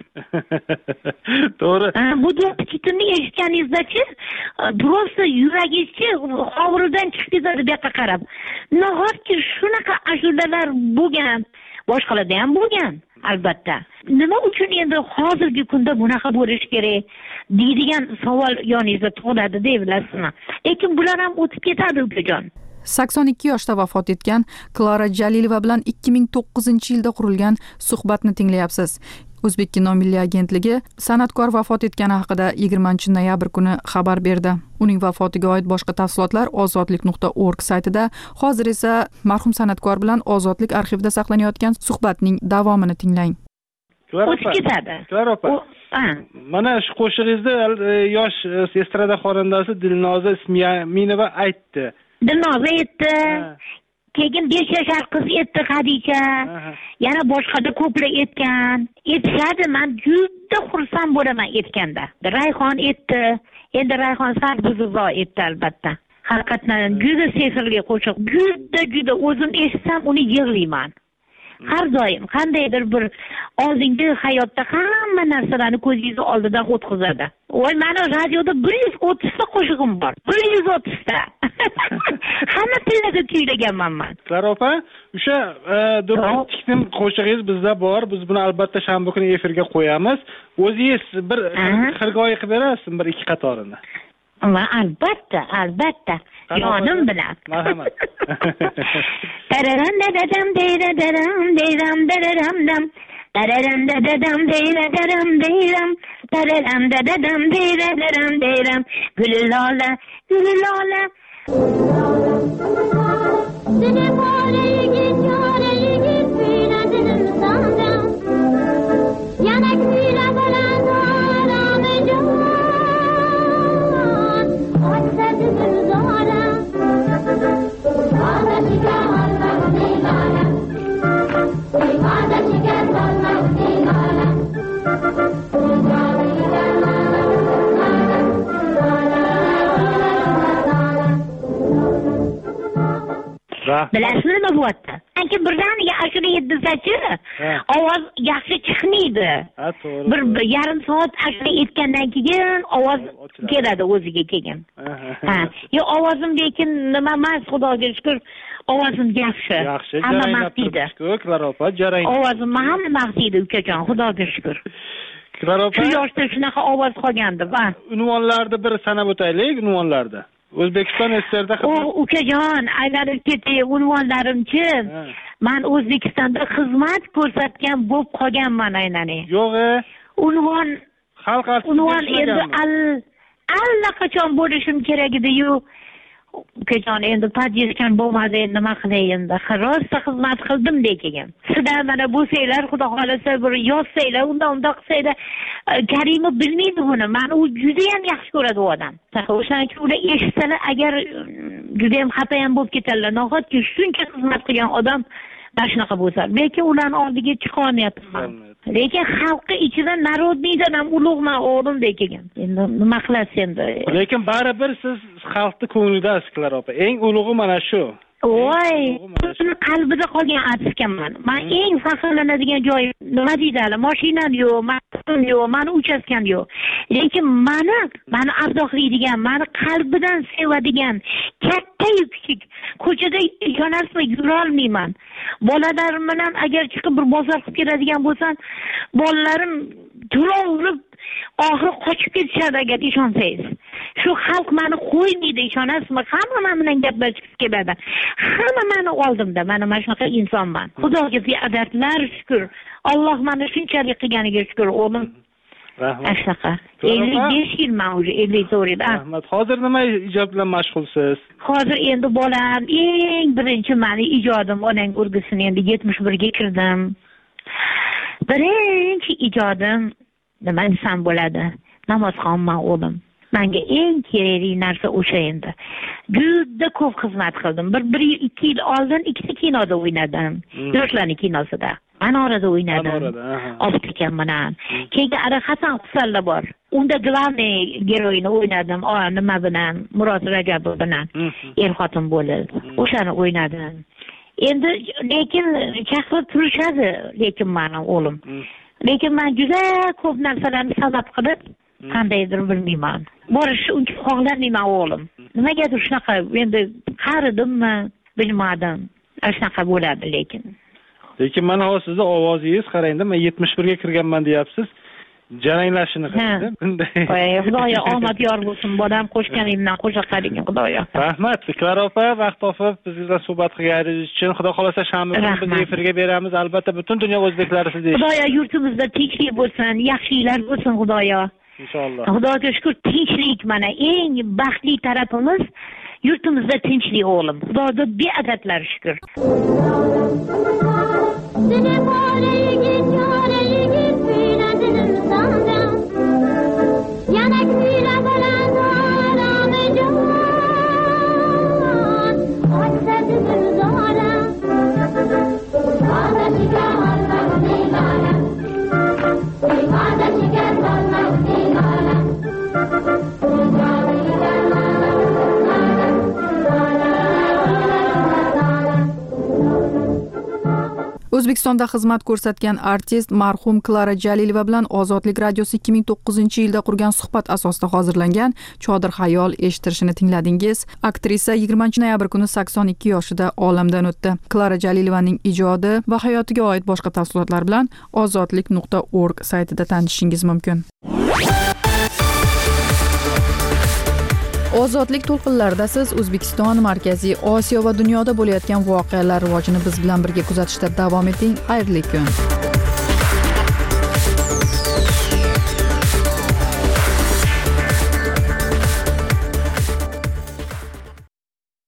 To'g'ri. Bu do'ppichni eshitganingizda-chi, просто yuragingizchi hovuridan chiqib ketadi bu yoqqa qarab. Nahotki shunaqa ashudalar bo'lgan, boshqalarda ham bo'lgan, albatta. Nima uchun endi hozirgi kunda bunaqa bo'lish kerak deydigan savol yoningizda tug'iladi deb bilasizmi? Lekin bular ham o'tib ketadi, ukajon. 82 yoshda vafot etgan Klara Jalilova bilan 2009-yilda qurilgan suhbatni tinglayapsiz. O'zbek kino milliy agentligi san'atkor vafot etgani haqida 20-noyabr kuni xabar berdi. Uning vafotiga oid boshqa tafsilotlar ozodlik.org saytida. Hozir esa marhum san'atkor bilan Ozodlik arxivida saqlanayotgan suhbatning davomini tinglang. Klar opa. Mana shu qo'shig'ingizda yosh estrada xonandasi Dilnoza Isminova aytdi. Dilnoza aytdi. Keyin 5 yoshar qiz aytdi Xadicha. Yana boshqada ko'plar aytgan. Aytishadi, men juda xursand bo'laman aytganda. Rayhon aytdi. Endi Rayhon Sarbuzovo aytdi albatta. Haqiqatan juda sehrli qo'shiq. Juda o'zim eshitsam uni yig'layman. Har doim qandaydir bir oldingi hayotda hamma narsalarni ko'zingiz oldidan o'tkazadi. Voy, meni radioda 130 ta qo'shig'im bor. 130 ta. Hamma tillarda kuylaganman men. Klar opa, o'sha Durrotning qo'shig'ingiz bizda bor. Biz buni albatta shanba kuni efirga qo'yamiz. O'zingiz bir xirgoyi qilib berasizmi bir ikki qatorini? Albatta. Yonim bilan. Marhamat. Tararam dadam deyram deyram dararam dam. Tararam dadam deyram deyram. Tararam dadam deyram deyram. Gülülola. Seni böyle git büyüledim sana. Yanak büyüle falan aramayacağım. Aksadım zora. Bana şeker olmak neylala. Bana şeker olmak neylala. Bilasizmi nima bo'lyapti? Chunki birdaniga ashula yetdisachi ovoz yaxshi chiqmaydi. Bir yarim soat ashula aytgandan keyin ovoz keladi o'ziga keyin. Yo ovozim lekin nima emas, Xudoga shukr, ovozim yaxshi. Hamma maqtaydi. Ovozim hamma maqtaydi ukajon, Xudoga shukr. Shu yoshda shunaqa ovoz qolgandi va unvonlarni bir sanab o'taylik, unvonlarda. O'zbekiston SSRda ukajon, aylanib ketay, unvonlarimchi. Men O'zbekistonda xizmat ko'rsatgan bo'lib qolganman aylanay. Yo'q, unvon xalq artisti. Unvon endi allaqachon bo'lishim kerak edi-yu. Ukajon, endi podiyashkan bo'lmadi, endi nima qilay endi? Rosa xizmat qildim lekin. Sizlar mana bu saylar, xudo xolasa bir yozsanglar, unda qilsanglar, Karimov bilmaydi buni. Men u juda ham yaxshi ko'radi u odam. O'shaning uchun ular eshitsalar, agar juda ham xafa ham bo'lib ketadilar. Nahotki shuncha xizmat qilgan odam mana shunaqa bo'lsa, lekin ularning oldiga chiqa olmayapman. Lekin xalqi ichida narodniydan ham ulug'man o'g'lim lekin. Endi nima qilasiz endi? Lekin baribir siz xalqning ko'nglidasiz, Klar opa. Eng ulug'i mana shu. Voy, uni qalbida qolgan artistman. Men eng faxrlanadigan joyim nima deydilar? Mashinam yo'q, maqsadim yo'q, meni uchastkam yo'q. Lekin meni ardoqlaydigan, meni qalbidan sevadigan, katta-yu kichik, ko'chada yonasmay yura olmayman. Bolalarim bilan agar chiqib bir bozor qilib keladigan bo'lsam, bolalarim to'lov urib oxiri qochib ketishadi agar ishonsangiz. Shu xalq meni qo'ymaydi, ishonasizmi? Hamma men bilan gaplashib keladi. Hamma meni oldimda, mana shunaqa insonman. Xudoga beadablar shukr. Alloh meni shunchalik qilganiga shukr, o'g'lim. Rahmat. Shunaqa. 55 yilman уже, 54 yil. Rahmat. Hozir nima ijod bilan mashg'ulsiz? Hozir endi bolam eng birinchi meni ijodim onang urgisini endi 71 ga kirdim. Birinchi ijodim nima desam bo'ladi? Namozxonman o'g'lim. Menga eng kerakli narsa o'sha endi. Juda ko'p xizmat qildim. 1-2 yil oldin ikkita kinoda o'ynadim. Yoshlarning kinosida. Manorada o'ynadim. Obtikam bilan. Keyin Hasan Husanlar bor. Unda glavniy geroyini o'ynadim. Nima bilan? Murod Rajabov bilan. Er-xotin bo'lib. O'shani o'ynadim. Endi lekin chaqirib turishadi, lekin meni o'g'lim. Lekin men juda ko'p narsalarni sabab qilib qandaydir bilmayman. Borish uncha xohlamayman o'g'lim. Nimagadir shunaqa endi qaridimmi, bilmadim. Shunaqa bo'ladi lekin. Lekin mana hozir sizning ovozingiz qarangda, men 71 ga kirganman deyapsiz. jaranglashini qildi. Bunday. Xudoyo omad yor bo'lsin. Bodam qo'shganingizdan qo'sha qading Xudoyo. Rahmat, Klara opa, vaqt topib biz bilan suhbat qilganingiz uchun. Xudo xolasa shanba kuni biz efirga beramiz. Albatta butun dunyo o'zbeklari sizni eshitadi. Xudoyo yurtimizda tinchlik bo'lsin, yaxshiliklar bo'lsin Xudoyo. Inshaalloh. Xudoga shukr, tinchlik mana eng baxtli tarafimiz yurtimizda tinchlik o'g'lim. Xudoga beadadlar shukr. O'zbekistonda xizmat ko'rsatgan artist marhum Klara Jalilova bilan Ozodlik radiosi 2009-yilda qurgan suhbat asosida hozirlangan Chodir xayol eshittirishini tingladingiz. Aktrisa 20-noyabr kuni 82 yoshida olamdan o'tdi. Klara Jalilovaning ijodi va hayotiga oid boshqa tafsilotlar bilan ozodlik.org saytida tanishishingiz mumkin. Ozodlik to'lqinlarida siz O'zbekiston, Markaziy Osiyo va dunyoda bo'layotgan voqealar rivojini biz bilan birga kuzatishda davom eting. Xayrli kun.